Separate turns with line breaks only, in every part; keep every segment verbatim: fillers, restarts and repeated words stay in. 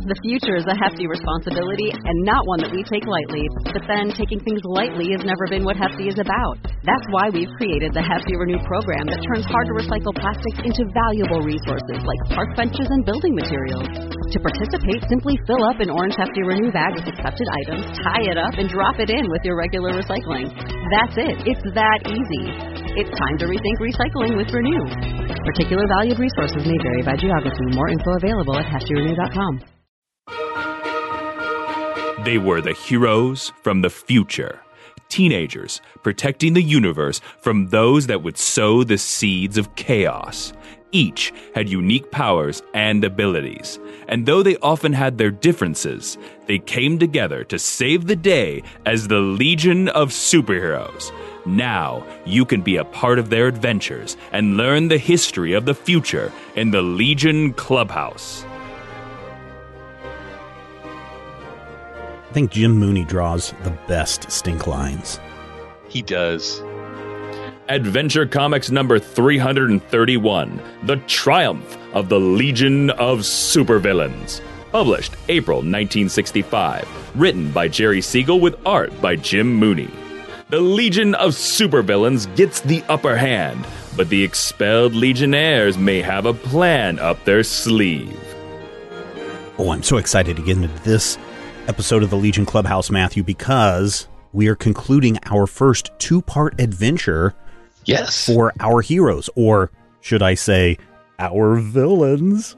The future is a hefty responsibility and not one that we take lightly. But then, taking things lightly has never been what Hefty is about. That's why we've created the Hefty Renew program that turns hard-to-recycle plastics into valuable resources like park benches and building materials. To participate, simply fill up an orange Hefty Renew bag with accepted items, tie it up, and drop it in with your regular recycling. That's it. It's that easy. It's time to rethink recycling with Renew. Particular valued resources may vary by geography. More info available at hefty renew dot com.
They were the heroes from the future. Teenagers protecting the universe from those that would sow the seeds of chaos. Each had unique powers and abilities. And though they often had their differences, they came together to save the day as the Legion of Superheroes. Now, you can be a part of their adventures and learn the history of the future in the Legion Clubhouse.
I think Jim Mooney draws the best stink lines.
He does.
Adventure Comics number three hundred thirty-one, The Triumph of the Legion of Supervillains. Published April nineteen sixty-five. Written by Jerry Siegel with art by Jim Mooney. The Legion of Supervillains gets the upper hand, but the expelled Legionnaires may have a plan up their sleeve.
Oh, I'm so excited to get into this episode of the Legion Clubhouse, Matthew, because we are concluding our first two-part adventure
yes.
for our heroes, or should I say, our villains.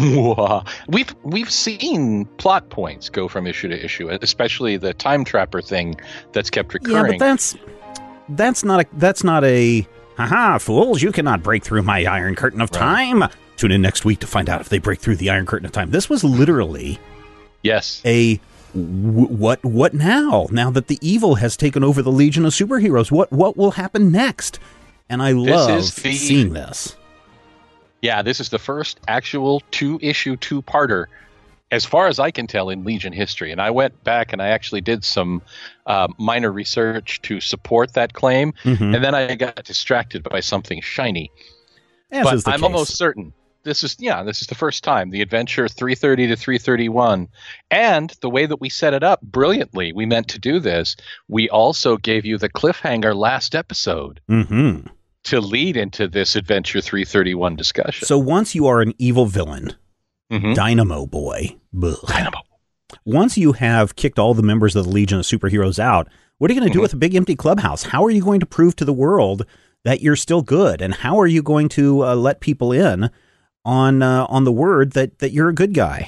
we've we've seen plot points go from issue to issue, especially the time trapper thing that's kept recurring.
Yeah, but that's that's not a that's not a haha, fools, you cannot break through my Iron Curtain of Time. Right. Tune in next week to find out if they break through the Iron Curtain of Time. This was literally
yes
a w- what what now? Now that the evil has taken over the Legion of Superheroes, what what will happen next? And I love the, seeing this.
Yeah, this is the first actual two-issue, two-parter, as far as I can tell, in Legion history. And I went back and I actually did some uh, minor research to support that claim, mm-hmm. and then I got distracted by something shiny.
As
but
is the
I'm
case.
almost certain this is yeah, this is the first time the adventure three thirty to three thirty-one, and the way that we set it up brilliantly. We meant to do this. We also gave you the cliffhanger last episode.
Mm-hmm.
To lead into this Adventure three thirty-one discussion.
So once you are an evil villain, mm-hmm. Dynamo Boy, bleh.
Dynamo.
Once you have kicked all the members of the Legion of Superheroes out, what are you going to mm-hmm. do with a big empty clubhouse? How are you going to prove to the world that you're still good? And how are you going to uh, let people in on uh, on the word that, that you're a good guy?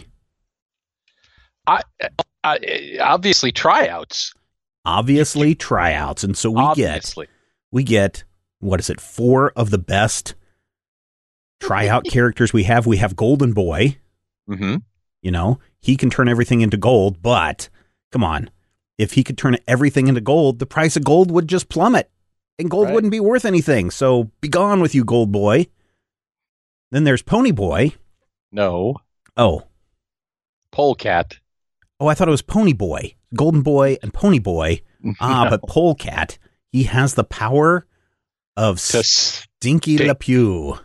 I, I, obviously tryouts.
Obviously tryouts. And so we
obviously.
get we get what is it, four of the best tryout characters we have. We have Golden Boy.
Mm-hmm.
You know, he can turn everything into gold, but come on. If he could turn everything into gold, the price of gold would just plummet and gold right. wouldn't be worth anything. So be gone with you, Gold Boy. Then there's Pony Boy.
No.
Oh.
Polecat.
Oh, I thought it was Pony Boy. Golden Boy and Pony Boy. Ah, no. But Polecat, he has the power of
to
Stinky
stink.
LePew.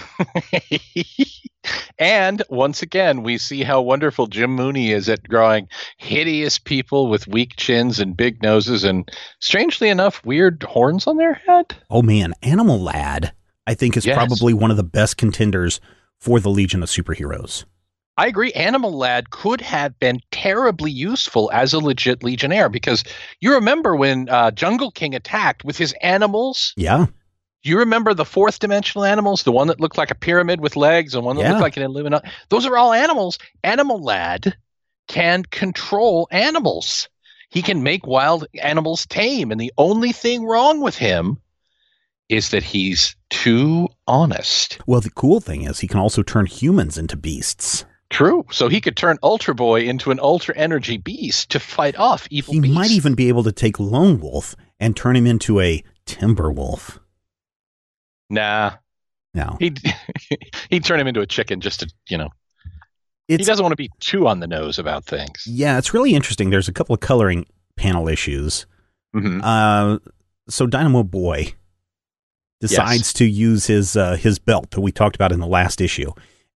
And once again, we see how wonderful Jim Mooney is at drawing hideous people with weak chins and big noses and, strangely enough, weird horns on their head.
Oh, man. Animal Lad, I think, is
yes.
probably one of the best contenders for the Legion of Superheroes.
I agree. Animal Lad could have been terribly useful as a legit Legionnaire, because you remember when uh, Jungle King attacked with his animals?
Yeah.
You remember the fourth dimensional animals, the one that looked like a pyramid with legs and one that
yeah.
looked like an Illuminati? Those are all animals. Animal Lad can control animals. He can make wild animals tame, and the only thing wrong with him is that he's too honest.
Well, the cool thing is he can also turn humans into beasts.
True. So he could turn Ultra Boy into an Ultra Energy beast to fight off evil
He
beasts.
might even be able to take Lone Wolf and turn him into a Timber Wolf.
Nah.
No.
He'd, he'd turn him into a chicken just to, you know.
It's,
he doesn't want to be too on the nose about things.
Yeah, it's really interesting. There's a couple of coloring panel issues.
Mm-hmm.
Uh, so Dynamo Boy decides
yes.
to use his uh, his belt that we talked about in the last issue.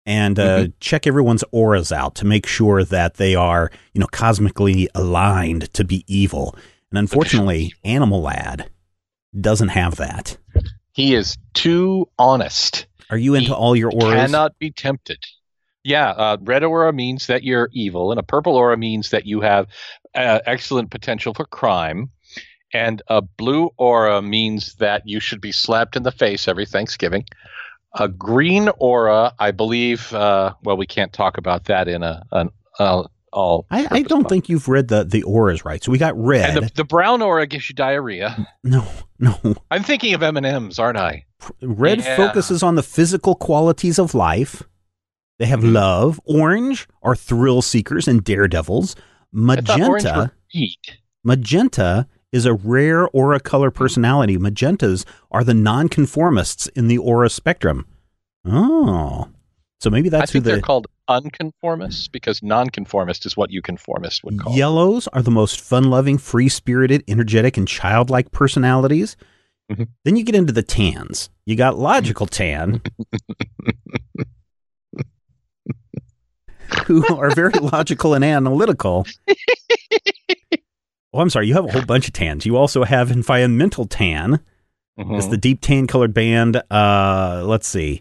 and uh, mm-hmm. check everyone's auras out to make sure that they are, you know, cosmically aligned to be evil. And unfortunately, Animal Lad doesn't have that.
He is too honest.
Are you into
he
all your auras?
Cannot be tempted. Yeah, uh, red aura means that you're evil, and a purple aura means that you have uh, excellent potential for crime, and a blue aura means that you should be slapped in the face every Thanksgiving. A green aura, I believe, uh, well, we can't talk about that in a an uh, all.
I, I don't think you've read the, the auras right. So we got red.
And the, the brown aura gives you diarrhea.
No, no.
I'm thinking of M and M's, aren't I?
Red yeah. focuses on the physical qualities of life. They have mm-hmm. love. Orange are thrill seekers and daredevils. Magenta. Magenta is a rare aura color personality. Magentas are the nonconformists in the aura spectrum. Oh, so maybe that's
I think
who
they're
the,
called unconformists, because nonconformist is what you conformist would call.
Yellows are the most fun-loving, free-spirited, energetic, and childlike personalities. Mm-hmm. Then you get into the tans. You got logical tan, who are very logical and analytical. Oh, I'm sorry. You have a whole bunch of tans. You also have environmental tan. Mm-hmm. It's the deep tan colored band. Uh, let's see.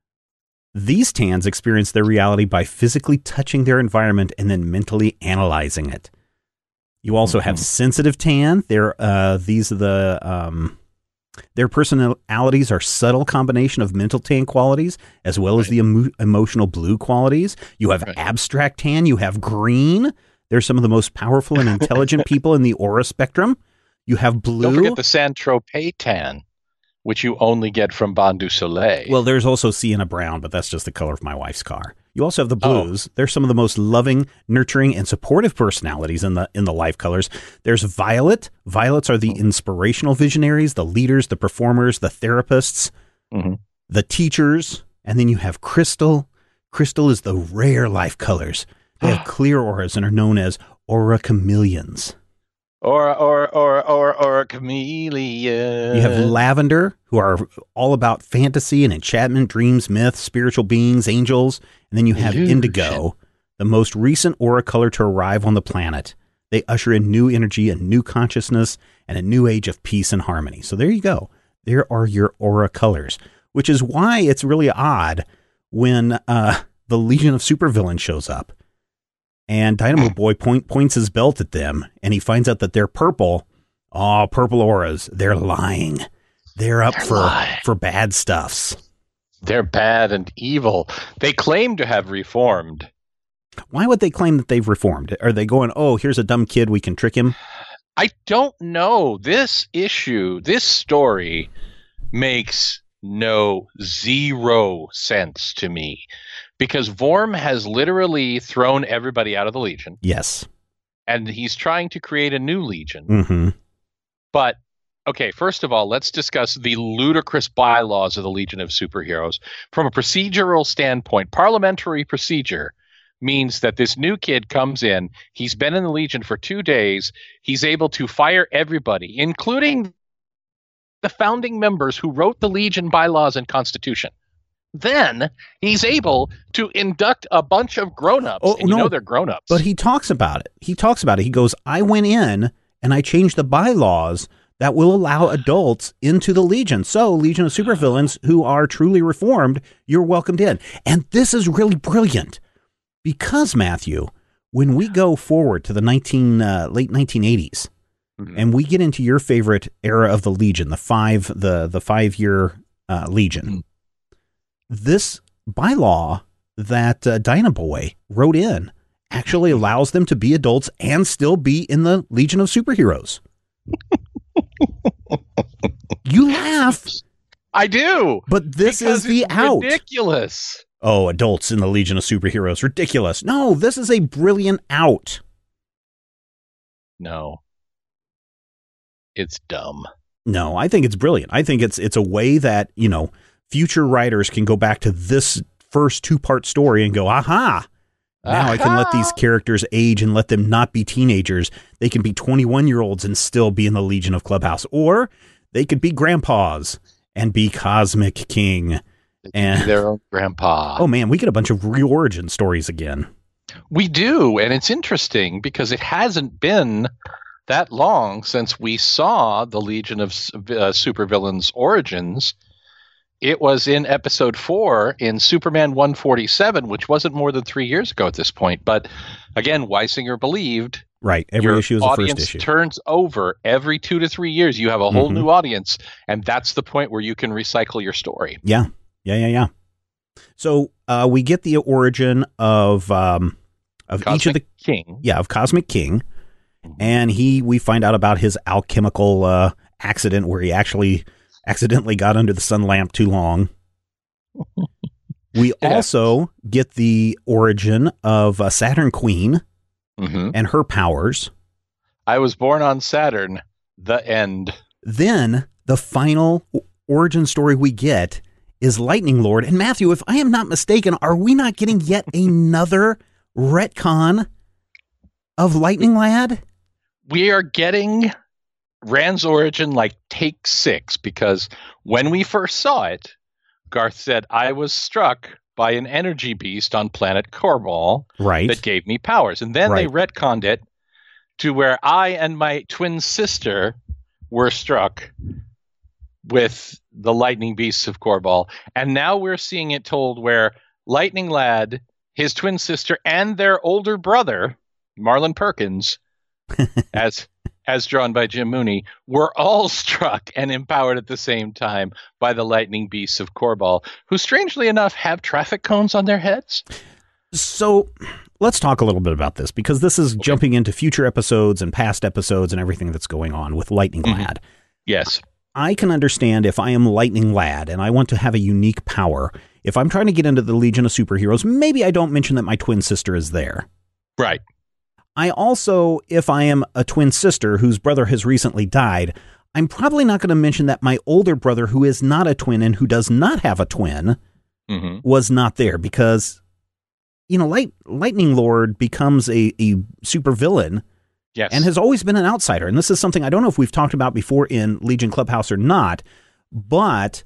These tans experience their reality by physically touching their environment and then mentally analyzing it. You also mm-hmm. have sensitive tan. They're, uh, these are the, um, their personalities are subtle combination of mental tan qualities as well right. as the emo- emotional blue qualities. You have right. abstract tan. You have green. They're some of the most powerful and intelligent people in the aura spectrum. You have blue.
Don't forget the Saint-Tropez tan, which you only get from Ban du Soleil.
Well, there's also sienna brown, but that's just the color of my wife's car. You also have the blues. Oh. They're some of the most loving, nurturing, and supportive personalities in the in the life colors. There's violet. Violets are the inspirational visionaries, the leaders, the performers, the therapists, mm-hmm. the teachers. And then you have crystal. Crystal is the rare life colors. They have clear auras and are known as aura chameleons.
Or, or, or, or, or chameleon.
You have lavender, who are all about fantasy and enchantment, dreams, myths, spiritual beings, angels. And then you have Illusion. Indigo, the most recent aura color to arrive on the planet. They usher in new energy, a new consciousness, and a new age of peace and harmony. So there you go. There are your aura colors, which is why it's really odd when uh, the Legion of Supervillains shows up. And Dynamo Boy point, points his belt at them, and he finds out that they're purple. Oh, purple auras. They're lying. They're up they're for, lying. for bad stuffs.
They're bad and evil. They claim to have reformed.
Why would they claim that they've reformed? Are they going, oh, here's a dumb kid, we can trick him?
I don't know. This issue, this story makes no zero sense to me. Because Vorm has literally thrown everybody out of the Legion.
Yes.
And he's trying to create a new Legion.
Mm-hmm.
But, okay, first of all, let's discuss the ludicrous bylaws of the Legion of Superheroes. From a procedural standpoint, parliamentary procedure means that this new kid comes in, he's been in the Legion for two days, he's able to fire everybody, including the founding members who wrote the Legion bylaws and constitution. Then he's able to induct a bunch of grown-ups. Oh, and you no, know they're grown-ups.
But he talks about it. He talks about it. He goes, I went in and I changed the bylaws that will allow adults into the Legion. So Legion of Supervillains who are truly reformed, you're welcomed in. And this is really brilliant because, Matthew, when we go forward to the nineteen uh, late nineteen eighties mm-hmm. and we get into your favorite era of the Legion, the five the the five-year uh, Legion, mm-hmm. this bylaw that uh, Dynaboy wrote in actually allows them to be adults and still be in the Legion of Superheroes. You laugh.
I do.
But this is the out.
Ridiculous.
Oh, adults in the Legion of Superheroes. Ridiculous. No, this is a brilliant out.
No. It's dumb.
No, I think it's brilliant. I think it's it's a way that, you know, future writers can go back to this first two-part story and go, aha, now aha. I can let these characters age and let them not be teenagers. They can be twenty-one-year-olds and still be in the Legion of Clubhouse. Or they could be grandpas and be Cosmic King And
Be their own grandpa.
oh man, we get a bunch of reorigin stories again.
We do, and it's interesting because it hasn't been that long since we saw the Legion of uh, Supervillains origins. It was in episode four in Superman one forty-seven, which wasn't more than three years ago at this point. But again, Weisinger believed
Right. Every
your
issue is the
audience
first issue.
turns over every two to three years. You have a whole
Mhm.
new audience, and that's the point where you can recycle your story.
Yeah. Yeah, yeah, yeah. So uh, we get the origin of um, of
Cosmic
each of the
King.
yeah of Cosmic King, and he we find out about his alchemical uh, accident where he actually accidentally got under the sun lamp too long. We
Yeah.
also get the origin of uh, Saturn Queen
hmm
and her powers.
I was born on Saturn. The end.
Then the final o- origin story we get is Lightning Lord. And Matthew, if I am not mistaken, are we not getting yet another retcon of Lightning Lad?
We are getting Rand's origin like take six, because when we first saw it, Garth said, I was struck by an energy beast on planet Korbal
Right.
that gave me powers. And then they
Right.
retconned it to where I and my twin sister were struck with the lightning beasts of Korbal. And now we're seeing it told where Lightning Lad, his twin sister, and their older brother, Marlon Perkins, as as drawn by Jim Mooney, were all struck and empowered at the same time by the lightning beasts of Korbal, who strangely enough have traffic cones on their heads.
So let's talk a little bit about this, because this is jumping into future episodes and past episodes and everything that's going on with Lightning
Mhm.
Lad.
Yes.
I can understand if I am Lightning Lad and I want to have a unique power. If I'm trying to get into the Legion of Superheroes, maybe I don't mention that my twin sister is there.
Right.
I also, if I am a twin sister whose brother has recently died, I'm probably not going to mention that my older brother, who is not a twin and who does not have a twin,
hmm
was not there, because, you know, Light, Lightning Lord becomes a, a supervillain
Yes.
and has always been an outsider. And this is something I don't know if we've talked about before in Legion Clubhouse or not, but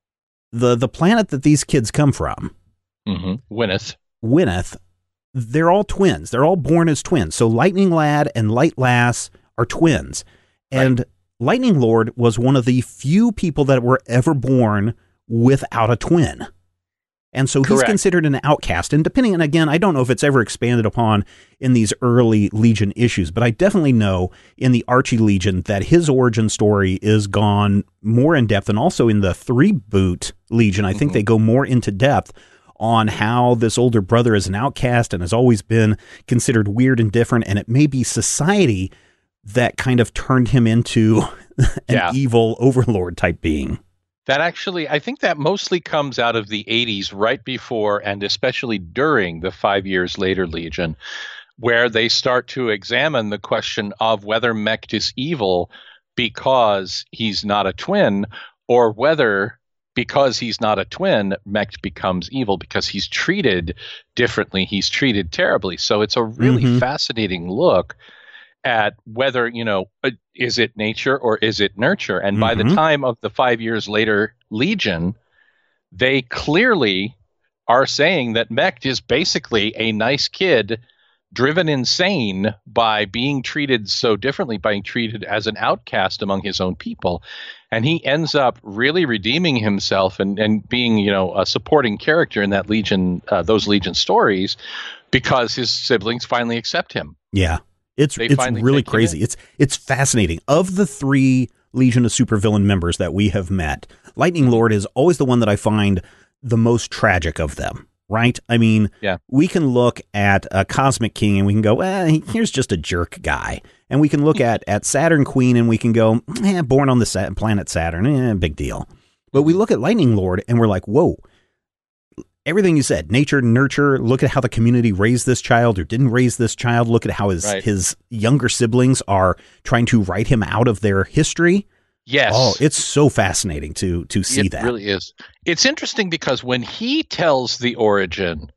the the planet that these kids come from,
hmm Winneth.
Winneth, they're all twins. They're all born as twins. So Lightning Lad and Light Lass are twins. And Lightning Lord was one of the few people that were ever born without a twin. And so he's
Correct.
considered an outcast. And depending, and again, I don't know if it's ever expanded upon in these early Legion issues, but I definitely know in the Archie Legion that his origin story is gone more in depth. And also in the three boot Legion, I think
Mhm.
they go more into depth on how this older brother is an outcast and has always been considered weird and different. And it may be society that kind of turned him into an
Yeah.
evil overlord type being.
That actually, I think that mostly comes out of the eighties, right before and especially during the five years later Legion, where they start to examine the question of whether Mecht is evil because he's not a twin, or whether because he's not a twin, Mecht becomes evil because he's treated differently. He's treated terribly. So it's a really
Mhm.
fascinating look at whether, you know, uh, is it nature or is it nurture? And by the
Mhm.
time of the five years later Legion, they clearly are saying that Mecht is basically a nice kid driven insane by being treated so differently, by being treated as an outcast among his own people. And he ends up really redeeming himself and, and being, you know, a supporting character in that Legion, uh, those Legion stories, because his siblings finally accept him.
Yeah. It's
They
it's
finally
really
take him
crazy.
in.
It's it's fascinating. Of the three Legion of Supervillain members that we have met, Lightning Lord is always the one that I find the most tragic of them, right? I mean,
Yeah.
we can look at a Cosmic King and we can go, eh, here's just a jerk guy. And we can look at, at Saturn Queen and we can go, eh, born on the sa- planet Saturn, eh, big deal. But we look at Lightning Lord and we're like, whoa, everything you said, nature, nurture, look at how the community raised this child or didn't raise this child. Look at how his,
Right.
his younger siblings are trying to write him out of their history.
Yes.
Oh, it's so fascinating to to see
it
that.
really is. It's interesting because when he tells the origin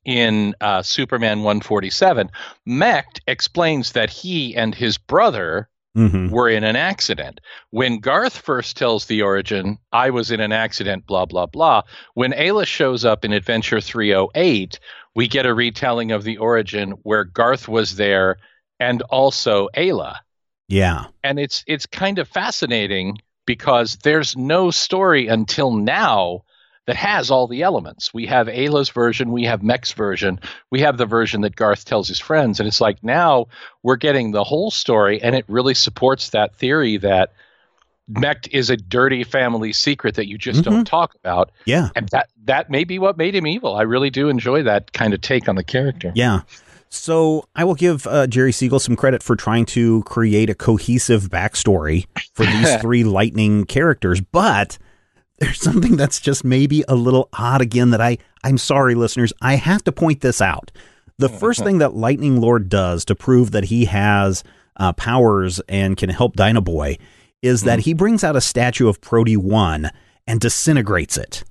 in uh, Superman one forty-seven, Mecht explains that he and his brother mm-hmm. were in an accident. When Garth first tells the origin, I was in an accident, blah, blah, blah. When Ayla shows up in Adventure three oh eight, we get a retelling of the origin where Garth was there and also Ayla.
Yeah.
And it's it's kind of fascinating because there's no story until now that has all the elements. We have Ayla's version, we have Mech's version, we have the version that Garth tells his friends, and it's like now we're getting the whole story, and it really supports that theory that Mech is a dirty family secret that you just mm-hmm. don't talk about.
Yeah.
And that that may be what made him evil. I really do enjoy that kind of take on the character.
Yeah. So I will give uh, Jerry Siegel some credit for trying to create a cohesive backstory for these three Lightning characters, but there's something that's just maybe a little odd again that I, I'm sorry, listeners, I have to point this out. The first thing that Lightning Lord does to prove that he has uh, powers and can help Dino Boy is that he brings out a statue of Prody one and disintegrates it.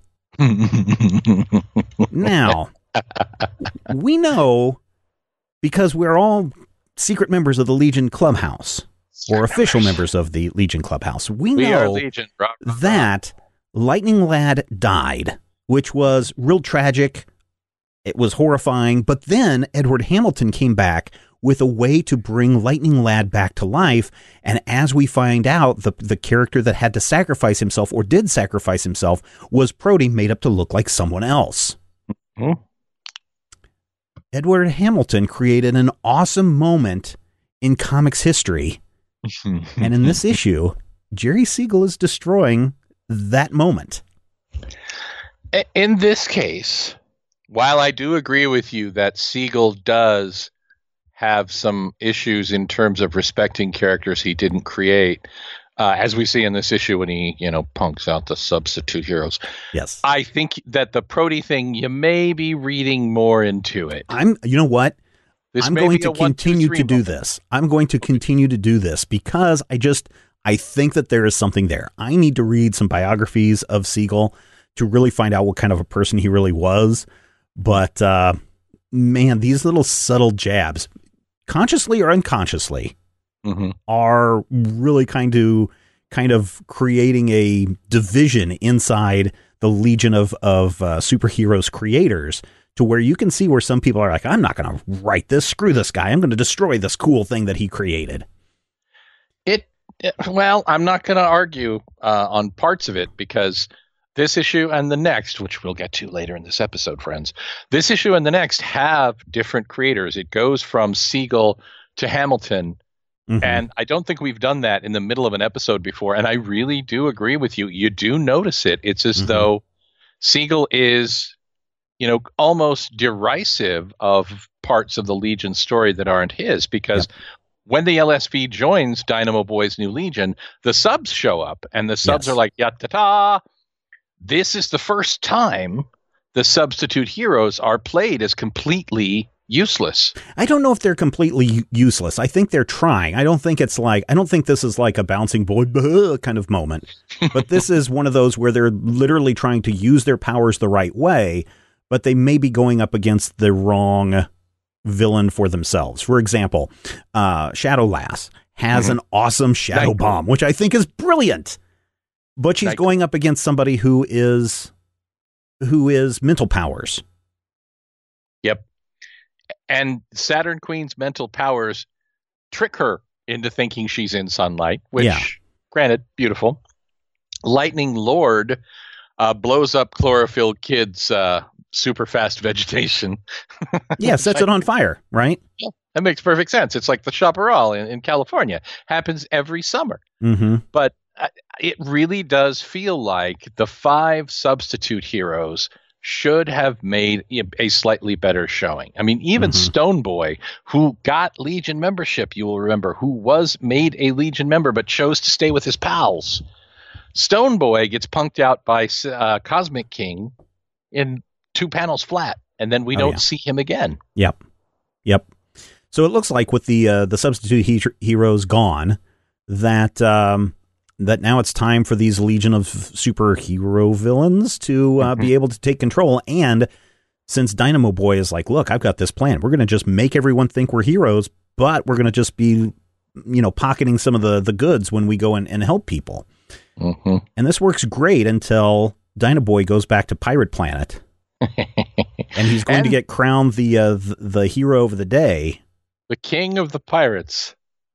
Now, we know, because we're all secret members of the Legion Clubhouse, or official members of the Legion Clubhouse, we, we know
Legion. Rock, rock, rock.
that Lightning Lad died, which was real tragic. It was horrifying. But then Edward Hamilton came back with a way to bring Lightning Lad back to life. And as we find out, the, the character that had to sacrifice himself or did sacrifice himself was Prody, made up to look like someone else. Mm-hmm. Edward Hamilton created an awesome moment in comics history. And in this issue, Jerry Siegel is destroying that moment.
In this case, while I do agree with you that Siegel does have some issues in terms of respecting characters he didn't create, uh, as we see in this issue when he, you know, punks out the substitute heroes.
Yes.
I think that the Prody thing, you may be reading more into it.
I'm, you know what? This I'm going to continue one, two, to do moment. this. I'm going to continue to do this because I just, I think that there is something there. I need to read some biographies of Siegel to really find out what kind of a person he really was. But, uh, man, these little subtle jabs, consciously or unconsciously, mm-hmm. are really kind of, kind of creating a division inside the Legion of, of uh, superheroes creators, to where you can see where some people are like, I'm not going to write this. Screw this guy. I'm going to destroy this cool thing that he created.
It, it well, I'm not going to argue uh, on parts of it, because this issue and the next, which we'll get to later in this episode, friends, this issue and the next have different creators. It goes from Siegel to Hamilton. Mm-hmm. And I don't think we've done that in the middle of an episode before. And I really do agree with you. You do notice it. It's as mm-hmm. though Siegel is, you know, almost derisive of parts of the Legion story that aren't his, because yep. when the L S V joins Dynamo Boy's New Legion, the subs show up, and the subs yes. are like, ya-ta-ta. This is the first time the substitute heroes are played as completely useless.
I don't know if they're completely useless. I think they're trying. I don't think it's like, I don't think this is like a bouncing boy kind of moment, but this is one of those where they're literally trying to use their powers the right way, but they may be going up against the wrong villain for themselves. For example, uh, Shadow Lass has mm-hmm. an awesome shadow Night bomb, which I think is brilliant, but she's Night going up against somebody who is, who is mental powers.
Yep. And Saturn Queen's mental powers trick her into thinking she's in sunlight, which, yeah. granted, beautiful. Lightning Lord uh, blows up Chlorophyll Kid's uh, super fast vegetation.
Yeah, sets it on fire, right?
Yeah, that makes perfect sense. It's like the Chaparral in, in California. Happens every summer. Mm-hmm. But uh, it really does feel like the five substitute heroes should have made a slightly better showing. I mean, even mm-hmm. Stone Boy, who got Legion membership, you will remember, who was made a Legion member but chose to stay with his pals. Stone Boy gets punked out by uh, Cosmic King in two panels flat, and then we oh, don't yeah. see him again.
Yep. Yep. So it looks like with the uh, the substitute he- heroes gone, that um, that now it's time for these Legion of superhero villains to uh, mm-hmm. be able to take control. And since Dynamo Boy is like, look, I've got this plan. We're going to just make everyone think we're heroes, but we're going to just be you know, pocketing some of the, the goods when we go and, and help people.
Mm-hmm.
And this works great until Dynaboy goes back to Pirate Planet. And he's going
and
to get crowned the, uh, the the hero of the day.
The king of the pirates.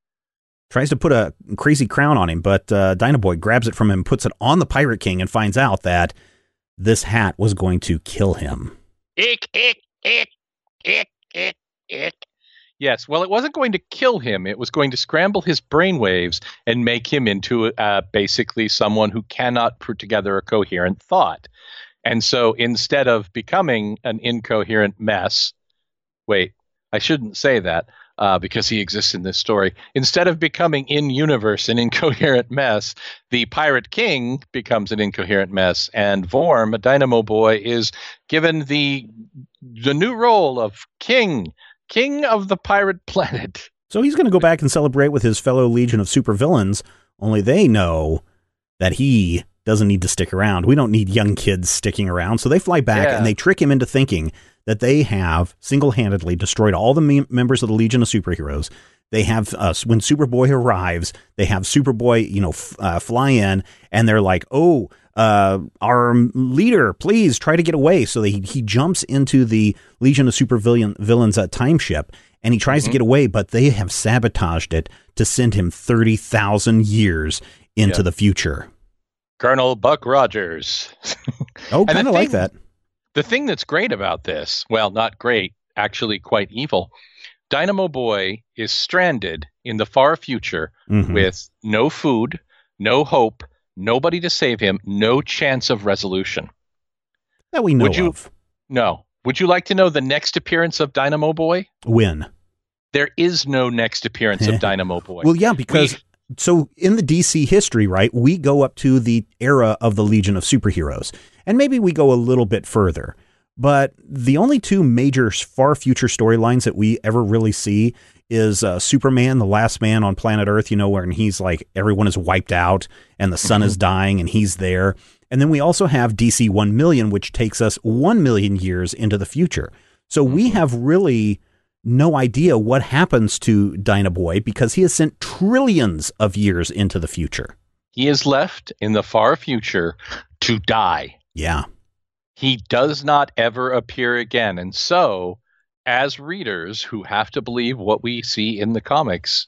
Tries to put a crazy crown on him, but uh, Dynaboy grabs it from him, puts it on the Pirate King, and finds out that this hat was going to kill him.
Ick, ick, ick, ick, ick, ick. Yes, well, it wasn't going to kill him. It was going to scramble his brainwaves and make him into uh, basically someone who cannot put together a coherent thought. And so instead of becoming an incoherent mess, wait, I shouldn't say that uh, because he exists in this story. Instead of becoming in-universe an incoherent mess, the Pirate King becomes an incoherent mess, and Vorm, a Dynamo Boy, is given the the new role of King, King of the Pirate Planet.
So he's going to go back and celebrate with his fellow Legion of Supervillains, only they know that he doesn't need to stick around. We don't need young kids sticking around. So they fly back
yeah.
and they trick him into thinking that they have single-handedly destroyed all the me- members of the Legion of Superheroes. They have, uh, when Superboy arrives, they have Superboy, you know, f- uh, fly in, and they're like, oh, uh, our leader, please try to get away. So they, he jumps into the Legion of Supervillains villains, uh, time ship, and he tries mm-hmm. to get away, but they have sabotaged it to send him thirty thousand years into yeah. the future.
Colonel Buck Rogers.
Oh, kind of like that.
The thing that's great about this, well, not great, actually quite evil, Dynamo Boy is stranded in the far future mm-hmm. with no food, no hope, nobody to save him, no chance of resolution.
That we know
Would you,
of.
No. Would you like to know the next appearance of Dynamo Boy?
When?
There is no next appearance of Dynamo Boy.
Well, yeah, because... We, So in the D C history, right, we go up to the era of the Legion of Superheroes, and maybe we go a little bit further. But the only two major far future storylines that we ever really see is uh, Superman, the last man on planet Earth, you know, where he's like, everyone is wiped out and the sun mm-hmm. is dying and he's there. And then we also have D C one million, which takes us one million years into the future. So mm-hmm. we have really no idea what happens to Dynaboy because he has sent trillions of years into the future.
He is left in the far future to die.
Yeah.
He does not ever appear again. And so, as readers who have to believe what we see in the comics,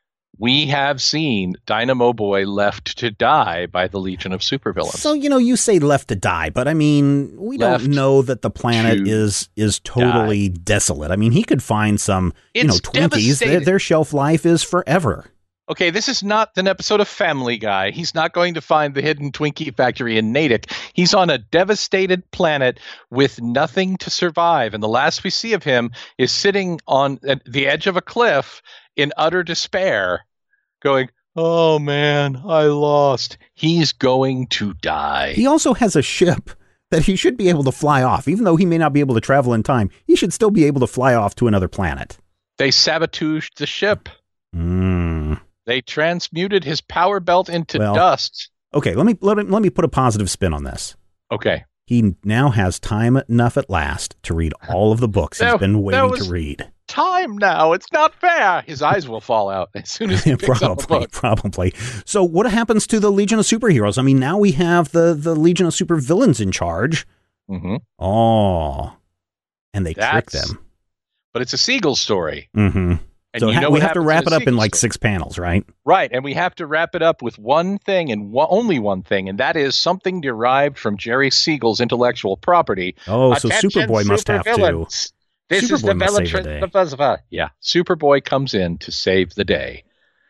we have seen Dynamo Boy left to die by the Legion of Supervillains.
So, you know, you say left to die, but I mean, we left don't know that the planet is is totally die. desolate. I mean, he could find some, it's you know, Twinkies. Their, their shelf life is forever.
Okay, this is not an episode of Family Guy. He's not going to find the hidden Twinkie factory in Natick. He's on a devastated planet with nothing to survive. And the last we see of him is sitting on the edge of a cliff in utter despair, going, oh man, I lost. He's going to die.
He also has a ship that he should be able to fly off. Even though he may not be able to travel in time, he should still be able to fly off to another planet.
They sabotaged the ship.
Mm.
They transmuted his power belt into
well,
dust.
Okay, let me, let me let me put a positive spin on this.
Okay.
He now has time enough at last to read all of the books
there,
he's been waiting to read.
Time now. It's not fair. His eyes will fall out as soon as he picks
probably,
up a book.
Probably. So what happens to the Legion of Superheroes? I mean, now we have the, the Legion of Supervillains in charge.
Mm-hmm.
Oh. And they
That's,
trick them.
But it's a Seagull story.
Mm-hmm.
And
so
you know
we have to wrap
in
it up in like
story.
six panels, right?
Right. And we have to wrap it up with one thing and one, only one thing, and that is something derived from Jerry Siegel's intellectual property.
Oh, so
Attention,
Superboy must have to.
This
Superboy
is the
must save the day.
Vela- yeah. Superboy comes in to save the day.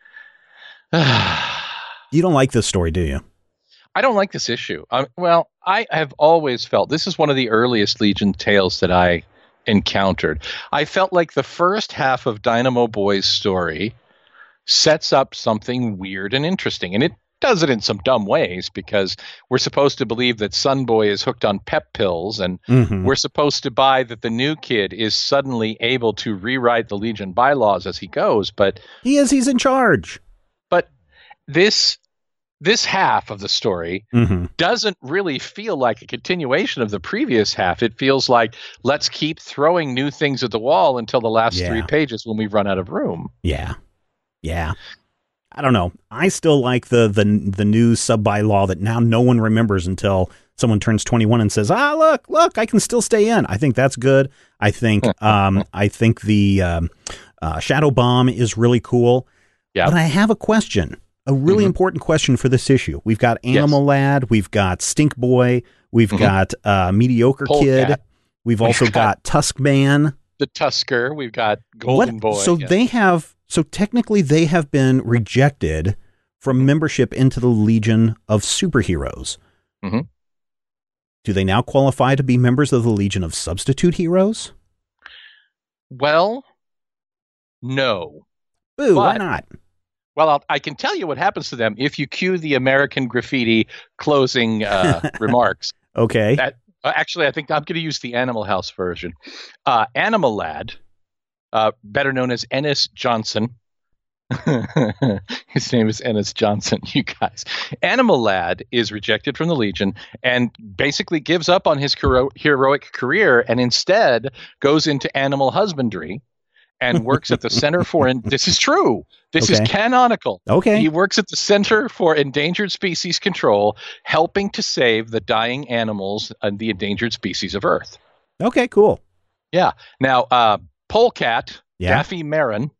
You don't like this story, do you?
I don't like this issue. Um, well, I have always felt this is one of the earliest Legion tales that I encountered. I felt like the first half of Dynamo Boy's story sets up something weird and interesting, and it does it in some dumb ways because we're supposed to believe that Sunboy is hooked on pep pills, and mm-hmm. we're supposed to buy that the new kid is suddenly able to rewrite the Legion bylaws as he goes, but
he is he's in charge.
But this This half of the story mm-hmm. doesn't really feel like a continuation of the previous half. It feels like let's keep throwing new things at the wall until the last
yeah.
three pages when we've run out of room.
Yeah. Yeah. I don't know. I still like the the the new sub bylaw that now no one remembers until someone turns twenty-one and says, "Ah, look, look, I can still stay in." I think that's good. I think um, I think the um, uh, Shadow Bomb is really cool.
Yeah.
But I have a question, a really mm-hmm. important question for this issue. We've got Animal yes. Lad, we've got Stink Boy, we've mm-hmm. got uh, Mediocre Polecat. Kid, we've also we've got, got Tusk Man,
the Tusker. We've got Golden
what?
Boy.
So
yeah.
they have. So technically, they have been rejected from membership into the Legion of Superheroes.
Mm-hmm.
Do they now qualify to be members of the Legion of Substitute Heroes?
Well, no.
Boo,
but,
why not?
Well, I'll, I can tell you what happens to them if you cue the American Graffiti closing uh, remarks.
Okay.
That, uh, actually, I think I'm going to use the Animal House version. Uh, Animal Lad, uh, better known as Ennis Johnson. His name is Ennis Johnson, you guys. Animal Lad is rejected from the Legion and basically gives up on his hero- heroic career and instead goes into animal husbandry and works at the Center for, and this is true, this okay. is canonical.
Okay.
He works at the Center for Endangered Species Control, helping to save the dying animals and the endangered species of Earth.
Okay, cool.
Yeah. Now, uh, Polecat,
yeah.
Daffy Marin,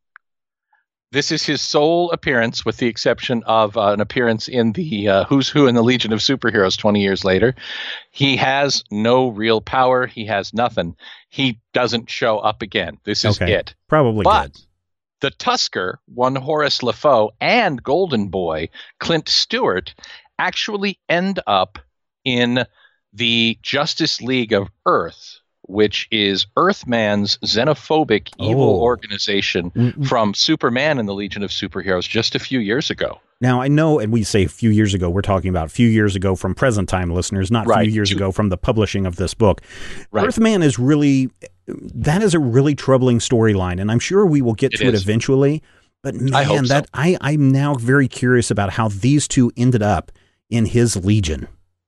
this is his sole appearance, with the exception of uh, an appearance in the uh, Who's Who in the Legion of Superheroes twenty years later. He has no real power. He has nothing. He doesn't show up again. This is
okay.
it.
Probably
But
good.
the Tusker, one Horace LeFaux, and Golden Boy, Clint Stewart, actually end up in the Justice League of Earth, which is Earthman's xenophobic evil
oh.
organization mm-hmm. from Superman and the Legion of Superheroes just a few years ago.
Now, I know, and we say a few years ago, we're talking about a few years ago from present time listeners, not a
right.
few years ago from the publishing of this book.
Right.
Earthman is really, that is a really troubling storyline, and I'm sure we will get
it
to
is.
it eventually. But man,
I hope
that
so.
I, I'm now very curious about how these two ended up in his Legion.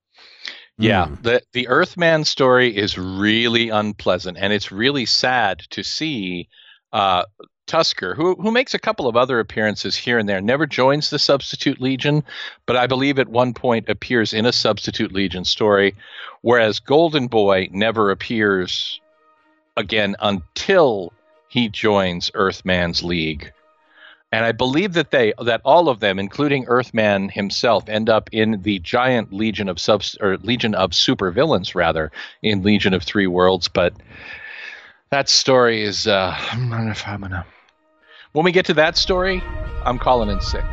Yeah,
mm.
the the Earthman story is really unpleasant, and it's really sad to see uh, Tusker, who who makes a couple of other appearances here and there, never joins the Substitute Legion, but I believe at one point appears in a Substitute Legion story, whereas Golden Boy never appears again until he joins Earthman's League. And I believe that they, that all of them, including Earthman himself, end up in the giant Legion of sub or Legion of supervillains, rather, in Legion of Three Worlds. But that story is, uh, I'm gonna, I'm gonna, when we get to that story, I'm calling in sick.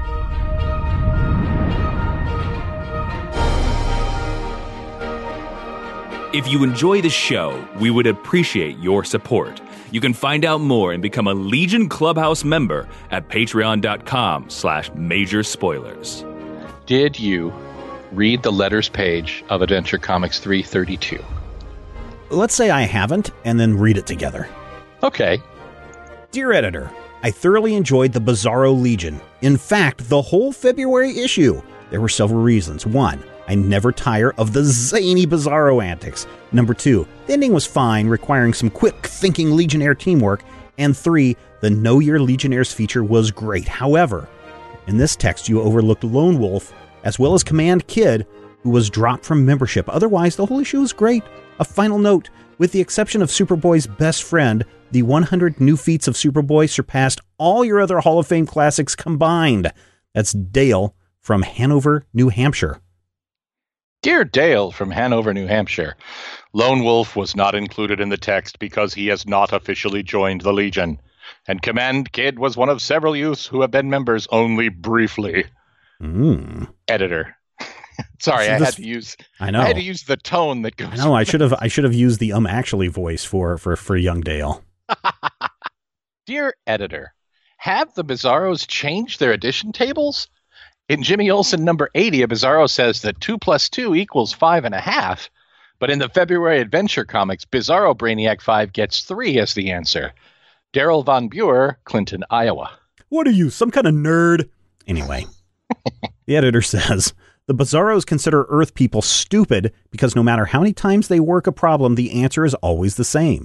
If you enjoy the show, we would appreciate your support. You can find out more and become a Legion Clubhouse member at patreon.com slash major spoilers.
Did you read the letters page of Adventure Comics three thirty-two?
Let's say I haven't, and then read it together.
Okay.
Dear Editor, I thoroughly enjoyed the Bizarro Legion. In fact, the whole February issue. There were several reasons. One, I never tire of the zany Bizarro antics. Number two, the ending was fine, requiring some quick-thinking Legionnaire teamwork. And three, the Know Your Legionnaires feature was great. However, in this text, you overlooked Lone Wolf, as well as Command Kid, who was dropped from membership. Otherwise, the whole issue was great. A final note, with the exception of Superboy's best friend, the one hundred new feats of Superboy surpassed all your other Hall of Fame classics combined. That's Dale from Hanover, New Hampshire.
Dear Dale from Hanover, New Hampshire, Lone Wolf was not included in the text because he has not officially joined the Legion, and Command Kid was one of several youths who have been members only briefly.
Mm.
Editor. Sorry, so I
this,
had to use.
I know.
I had to use the tone that goes.
I know. I should have. I should have used the um actually voice for for for young Dale.
Dear Editor, have the Bizarros changed their addition tables? In Jimmy Olsen number eighty, a Bizarro says that two plus two equals five and a half. But in the February Adventure Comics, Bizarro Brainiac five gets three as the answer. Daryl Von Buer, Clinton, Iowa.
What are you, some kind of nerd? Anyway, the editor says, the Bizarros consider Earth people stupid because no matter how many times they work a problem, the answer is always the same.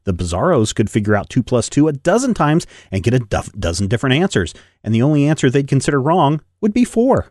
The Bizarros could figure out two plus two a dozen times and get a do- dozen different answers. And the only answer they'd consider wrong would be four.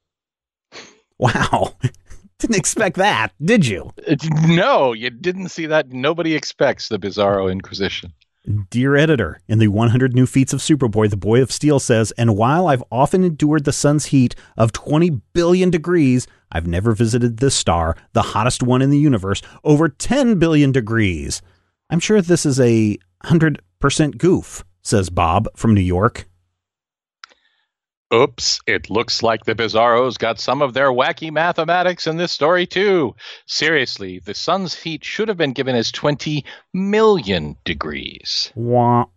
Wow. Didn't expect that, did you?
No, you didn't see that. Nobody expects the Bizarro Inquisition.
Dear editor, in the one hundred New Feats of Superboy, the Boy of Steel says, and while I've often endured the sun's heat of twenty billion degrees, I've never visited this star, the hottest one in the universe, over ten billion degrees. I'm sure this is a one hundred percent goof, says Bob from New York.
Oops, it looks like the Bizarros got some of their wacky mathematics in this story, too. Seriously, the sun's heat should have been given as twenty million degrees.
Wah,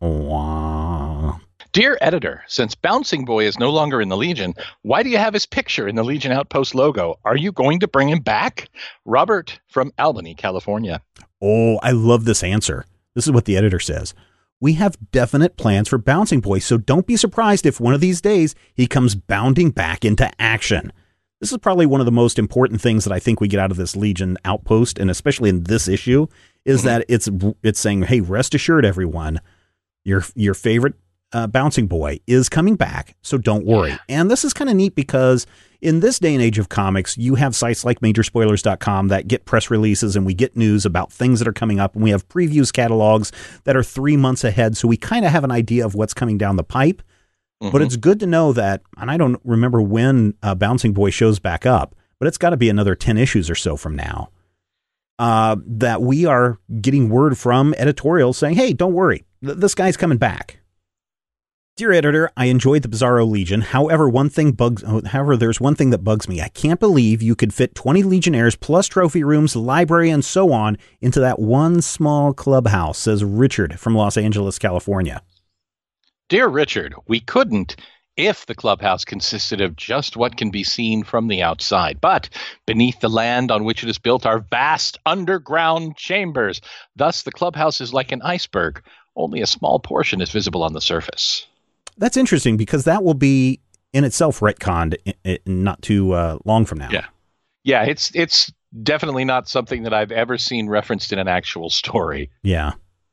wah.
Dear editor, since Bouncing Boy is no longer in the Legion, why do you have his picture in the Legion Outpost logo? Are you going to bring him back? Robert from Albany, California.
Oh, I love this answer. This is what the editor says. We have definite plans for Bouncing Boy, so don't be surprised if one of these days he comes bounding back into action. This is probably one of the most important things that I think we get out of this Legion Outpost, and especially in this issue, is mm-hmm. that it's it's saying, hey, rest assured, everyone, your your favorite uh, Bouncing Boy is coming back, so don't worry. And this is kind of neat because in this day and age of comics, you have sites like major spoilers dot com that get press releases and we get news about things that are coming up. And we have previews catalogs that are three months ahead. So we kind of have an idea of what's coming down the pipe. Mm-hmm. But it's good to know that, and I don't remember when uh, Bouncing Boy shows back up, but it's got to be another ten issues or so from now, uh, that we are getting word from editorials saying, hey, don't worry, th- this guy's coming back. Dear editor, I enjoyed the Bizarro Legion. However, one thing bugs. However, there's one thing that bugs me. I can't believe you could fit twenty Legionnaires plus trophy rooms, library, and so on into that one small clubhouse, says Richard from Los Angeles, California.
Dear Richard, we couldn't if the clubhouse consisted of just what can be seen from the outside. But beneath the land on which it is built are vast underground chambers. Thus, the clubhouse is like an iceberg. Only a small portion is visible on the surface.
That's interesting because that will be in itself retconned in, in not too uh, long from now.
Yeah. Yeah, it's it's definitely not something that I've ever seen referenced in an actual story.
Yeah.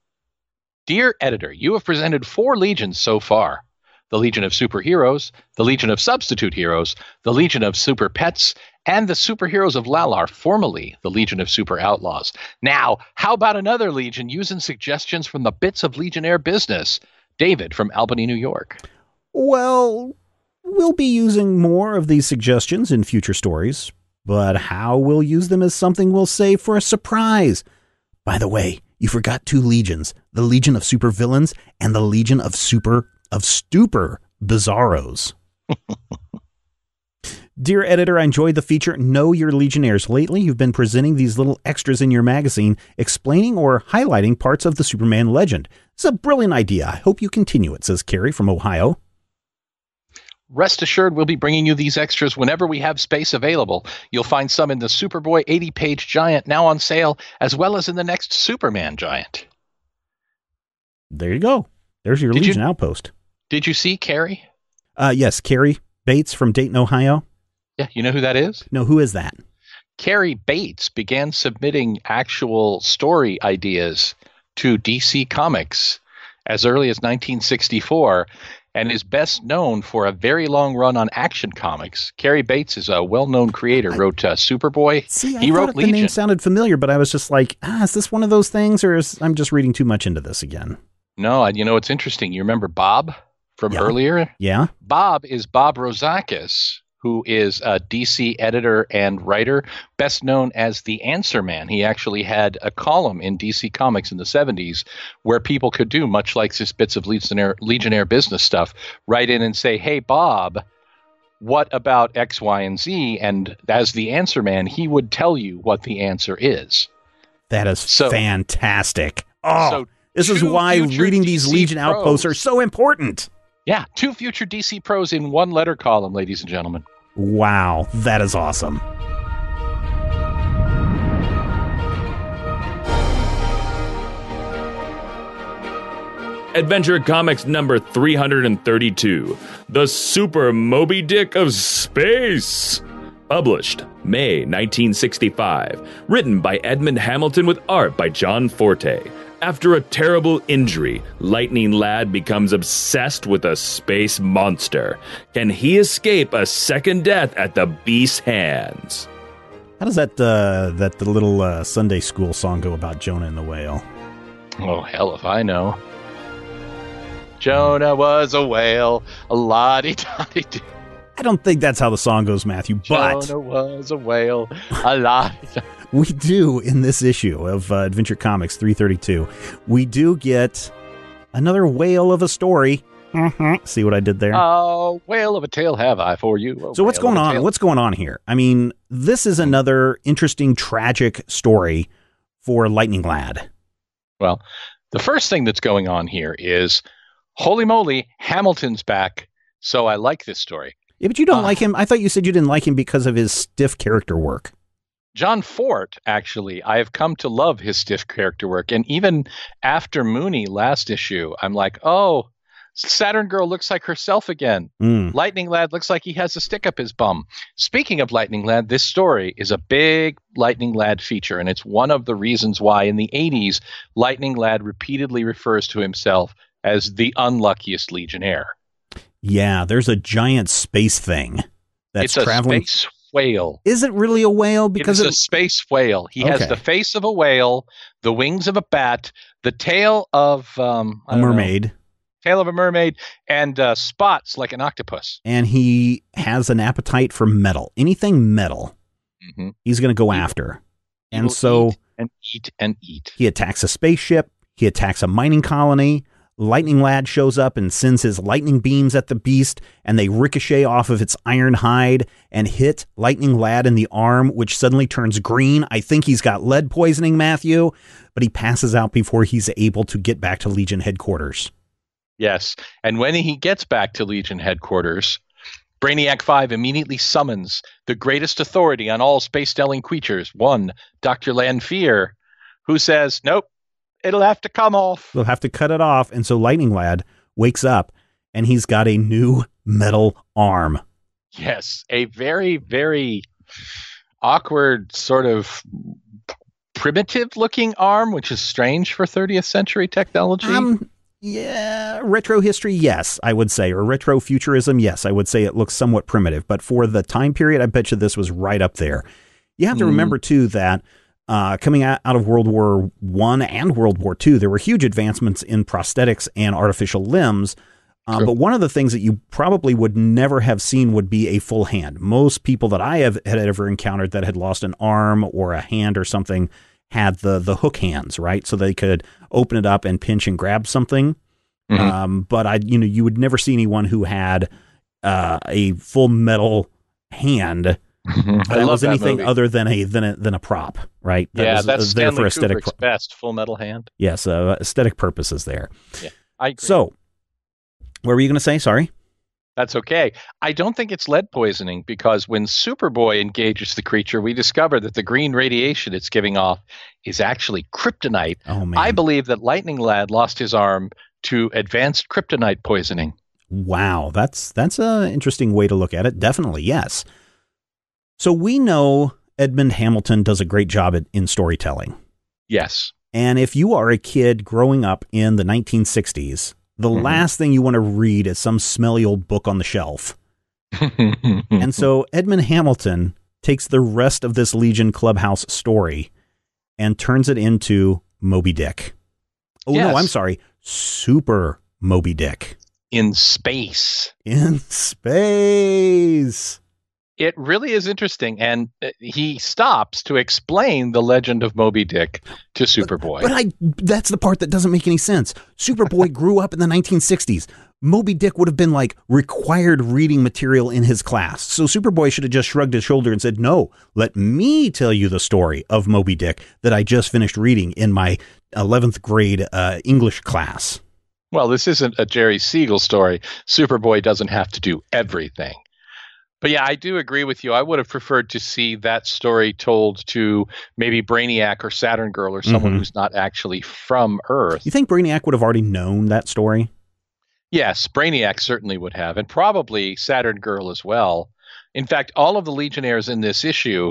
Dear editor, you have presented four legions so far. The Legion of Superheroes, the Legion of Substitute Heroes, the Legion of Super Pets, and the Superheroes of Lalar, formerly the Legion of Super Outlaws. Now, how about another legion using suggestions from the bits of Legionnaire business? David from Albany, New York.
Well, we'll be using more of these suggestions in future stories, but how we'll use them is something we'll save for a surprise. By the way, you forgot two legions, the Legion of Super Villains and the Legion of Super of Stupor Bizarros. Dear editor, I enjoyed the feature Know Your Legionnaires. Lately, you've been presenting these little extras in your magazine, explaining or highlighting parts of the Superman legend. It's a brilliant idea. I hope you continue it, says Carrie from Ohio.
Rest assured, we'll be bringing you these extras whenever we have space available. You'll find some in the Superboy eighty-page Giant now on sale, as well as in the next Superman Giant.
There you go. There's your
did
Legion
you,
Outpost.
Did you see Carrie?
Uh, yes, Carrie Bates from Dayton, Ohio.
Yeah, you know who that is?
No, who is that?
Carrie Bates began submitting actual story ideas to D C Comics as early as nineteen sixty-four and is best known for a very long run on Action Comics. Carrie Bates is a well-known creator,
I,
wrote uh, Superboy.
See, I
he
thought
wrote
the
Legion.
name sounded familiar, but I was just like, ah, is this one of those things, or is I'm just reading too much into this again?
No, and you know, it's interesting. You remember Bob from
yeah.
earlier?
Yeah.
Bob is Bob Rozakis, who is a D C editor and writer, best known as the Answer Man. He actually had a column in D C Comics in the seventies where people could do, much like this bits of Legionnaire, Legionnaire business stuff, write in and say, hey, Bob, what about X, Y, and Z? And as the Answer Man, he would tell you what the answer is.
That is
so,
fantastic. Oh,
so
this is why reading these
D C
Legion
pros,
Outposts are so important.
Yeah, two future D C pros in one letter column, ladies and gentlemen.
Wow, that is awesome.
Adventure Comics number three hundred thirty-two, The Super Moby Dick of Space. Published May nineteen sixty-five. Written by Edmund Hamilton with art by John Forte. After a terrible injury, Lightning Lad becomes obsessed with a space monster. Can he escape a second death at the beast's hands?
How does that uh, that the little uh, Sunday school song go about Jonah and the whale?
Oh, hell if I know. Jonah was a whale, a la-di-da-di-do.
I don't think that's how the song goes, Matthew, but
Jonah was a whale, a la-di-da.
We do, in this issue of uh, Adventure Comics three thirty-two, we do get another whale of a story. Mm-hmm. See what I did there?
Oh, whale of a tale have I for you.
So what's going on? What's going on here? I mean, this is another interesting, tragic story for Lightning Lad.
Well, the first thing that's going on here is, holy moly, Hamilton's back, so I like this story.
Yeah, but you don't
uh,
like him. I thought you said you didn't like him because of his stiff character work.
John Fort, actually, I have come to love his stiff character work. And even after Mooney last issue, I'm like, oh, Saturn Girl looks like herself again.
Mm.
Lightning Lad looks like he has a stick up his bum. Speaking of Lightning Lad, this story is a big Lightning Lad feature. And it's one of the reasons why in the eighties, Lightning Lad repeatedly refers to himself as the unluckiest Legionnaire.
Yeah, there's a giant space thing that's
it's
traveling.
It's a space whale.
Is it really a whale? Because
it is
it...
a space whale. He
okay.
has the face of a whale, the wings of a bat, the tail of um,
a mermaid,
know, tail of a mermaid, and uh, spots like an octopus.
And he has an appetite for metal. Anything metal, mm-hmm. he's going to go
he,
after.
He
and so
eat and eat and eat.
He attacks a spaceship. He attacks a mining colony. Lightning Lad shows up and sends his lightning beams at the beast, and they ricochet off of its iron hide and hit Lightning Lad in the arm, which suddenly turns green. I think he's got lead poisoning, Matthew, but he passes out before he's able to get back to Legion headquarters.
Yes, and when he gets back to Legion headquarters, Brainiac five immediately summons the greatest authority on all space-dwelling creatures, one, Doctor Lanfear, who says, nope, it'll have to come off.
They'll have to cut it off. And so Lightning Lad wakes up and he's got a new metal arm.
Yes, a very, very awkward sort of primitive looking arm, which is strange for thirtieth century technology.
Um, yeah, retro history, yes, I would say. Or retro futurism, yes, I would say it looks somewhat primitive. But for the time period, I bet you this was right up there. You have to mm. remember, too, that Uh, coming out, out of World War One and World War Two, there were huge advancements in prosthetics and artificial limbs. Uh, but one of the things that you probably would never have seen would be a full hand. Most people that I have had ever encountered that had lost an arm or a hand or something had the the hook hands, right? So they could open it up and pinch and grab something. Mm-hmm. Um, but I, you know, you would never see anyone who had uh, a full metal hand.
Mm-hmm.
That was that anything movie. other than a than a than a prop, right? That
yeah,
was,
that's
uh, there
Stanley
for aesthetic
Kubrick's pro- best Full Metal Hand.
Yes, uh, aesthetic purposes there.
Yeah, I agree.
So, what were you going to say? Sorry.
That's okay. I don't think it's lead poisoning because when Superboy engages the creature, we discover that the green radiation it's giving off is actually kryptonite.
Oh man!
I believe that Lightning Lad lost his arm to advanced kryptonite poisoning.
Wow, that's that's an interesting way to look at it. Definitely, yes. So we know Edmund Hamilton does a great job at, in storytelling.
Yes.
And if you are a kid growing up in the nineteen sixties, the mm-hmm. last thing you want to read is some smelly old book on the shelf. And so Edmund Hamilton takes the rest of this Legion Clubhouse story and turns it into Moby Dick. Oh, yes. no, I'm sorry. Super Moby Dick.
In space.
In space.
It really is interesting, and he stops to explain the legend of Moby Dick to Superboy.
But, but I that's the part that doesn't make any sense. Superboy grew up in the nineteen sixties. Moby Dick would have been like required reading material in his class. So Superboy should have just shrugged his shoulder and said, no, let me tell you the story of Moby Dick that I just finished reading in my eleventh grade uh, English class.
Well, this isn't a Jerry Siegel story. Superboy doesn't have to do everything. But yeah, I do agree with you. I would have preferred to see that story told to maybe Brainiac or Saturn Girl or someone mm-hmm. who's not actually from Earth.
You think Brainiac would have already known that story?
Yes, Brainiac certainly would have, and probably Saturn Girl as well. In fact, all of the Legionnaires in this issue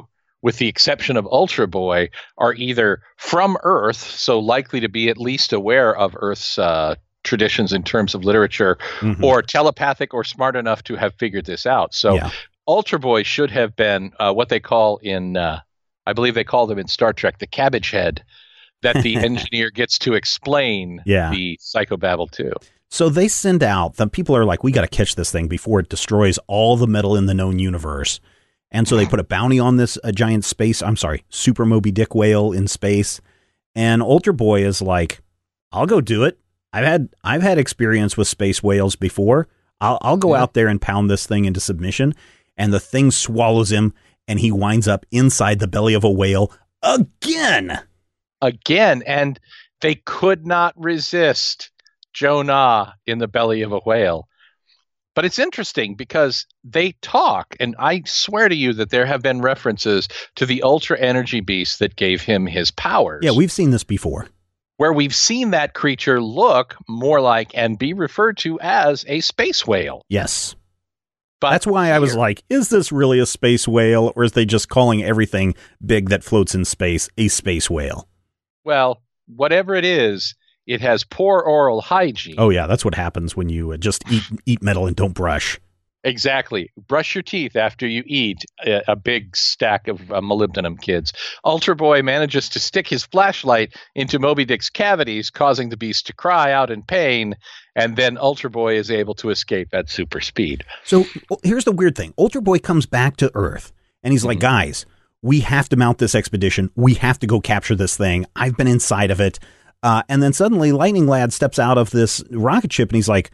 with the exception of Ultra Boy, are either from Earth, so likely to be at least aware of Earth's uh, traditions in terms of literature, mm-hmm. or telepathic or smart enough to have figured this out. So yeah. Ultra Boy should have been uh, what they call in, uh, I believe they call them in Star Trek, the cabbage head, that the engineer gets to explain yeah. the psychobabble to.
So they send out, the people are like, we got to catch this thing before it destroys all the metal in the known universe. And so they put a bounty on this a giant space, I'm sorry, super Moby Dick whale in space. And Ultra Boy is like, I'll go do it. I've had I've had experience with space whales before. I'll, I'll go yeah. out there and pound this thing into submission. And the thing swallows him, and he winds up inside the belly of a whale again.
Again. And they could not resist Jonah in the belly of a whale. But it's interesting because they talk, and I swear to you that there have been references to the ultra energy beast that gave him his powers.
Yeah, we've seen this before.
Where we've seen that creature look more like and be referred to as a space whale.
Yes. But that's why I was here, like, is this really a space whale, or is they just calling everything big that floats in space a space whale?
Well, whatever it is, it has poor oral hygiene.
Oh, yeah. That's what happens when you uh, just eat eat metal and don't brush.
Exactly. Brush your teeth after you eat a, a big stack of uh, molybdenum, kids. Ultra Boy manages to stick his flashlight into Moby Dick's cavities, causing the beast to cry out in pain. And then Ultra Boy is able to escape at super speed.
So here's the weird thing. Ultra Boy comes back to Earth and he's mm-hmm. like, guys, we have to mount this expedition. We have to go capture this thing. I've been inside of it. Uh, and then suddenly Lightning Lad steps out of this rocket ship and he's like,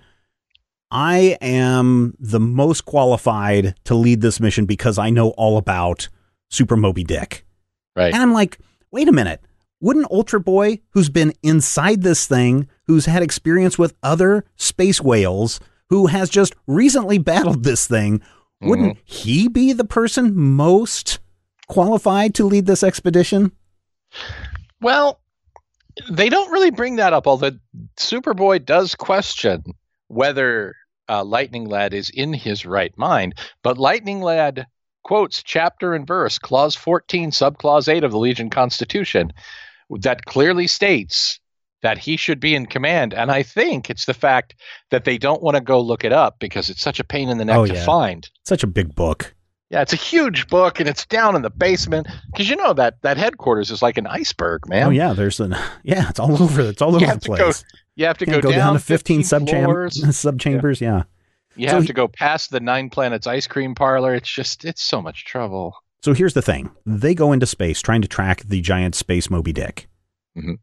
I am the most qualified to lead this mission because I know all about Super Moby Dick.
Right.
And I'm like, wait a minute. Wouldn't Ultra Boy, who's been inside this thing, who's had experience with other space whales, who has just recently battled this thing, mm-hmm. wouldn't he be the person most qualified to lead this expedition?
Well, they don't really bring that up, although Superboy does question whether uh, Lightning Lad is in his right mind. But Lightning Lad quotes chapter and verse, clause fourteen, subclause eight of the Legion Constitution, that clearly states that he should be in command. And I think it's the fact that they don't want to go look it up because it's such a pain in the neck
oh,
to
yeah.
find.
Such a big book.
Yeah, it's a huge book, and it's down in the basement because you know that that headquarters is like an iceberg, man.
Oh yeah, there's an yeah, it's all over. It's all over the place.
Go, you have to go,
go
down,
down to fifteen,
fifteen
subcham- subchambers. Yeah, yeah.
you
so
have
he,
to go past the Nine Planets ice cream parlor. It's just it's so much trouble.
So here's the thing: they go into space trying to track the giant space Moby Dick,
mm-hmm.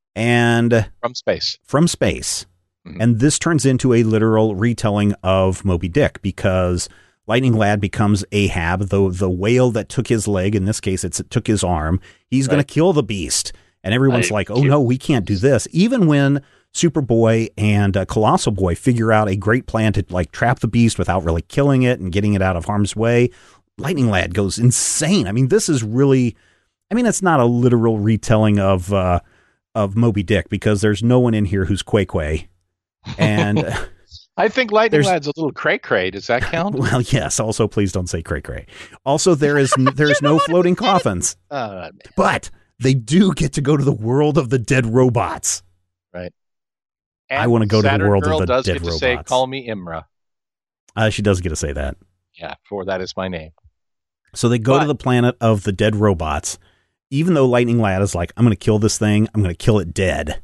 and
from space,
from space,
mm-hmm.
and this turns into a literal retelling of Moby Dick because Lightning Lad becomes Ahab, the the whale that took his leg. In this case, it's, it took his arm. He's right. going to kill the beast. And everyone's I, like, oh, no, we can't do this. Even when Superboy and uh, Colossal Boy figure out a great plan to like trap the beast without really killing it and getting it out of harm's way, Lightning Lad goes insane. I mean, this is really, I mean, it's not a literal retelling of uh, of Moby Dick because there's no one in here who's Quay Quay. And...
I think Lightning There's, Lad's a little cray-cray. Does that count?
Well, yes. Also, please don't say cray-cray. Also, there is there's no floating coffins.
Uh,
but they do get to go to the world of the dead robots.
Right.
And I want to go
Saturn
to the world
Girl
of the
does
dead
get to
robots.
Say, call me Imra.
Uh, she does get to say that.
Yeah, for that is my name.
So they go
but,
to the planet of the dead robots. Even though Lightning Lad is like, I'm going to kill this thing. I'm going to kill it dead.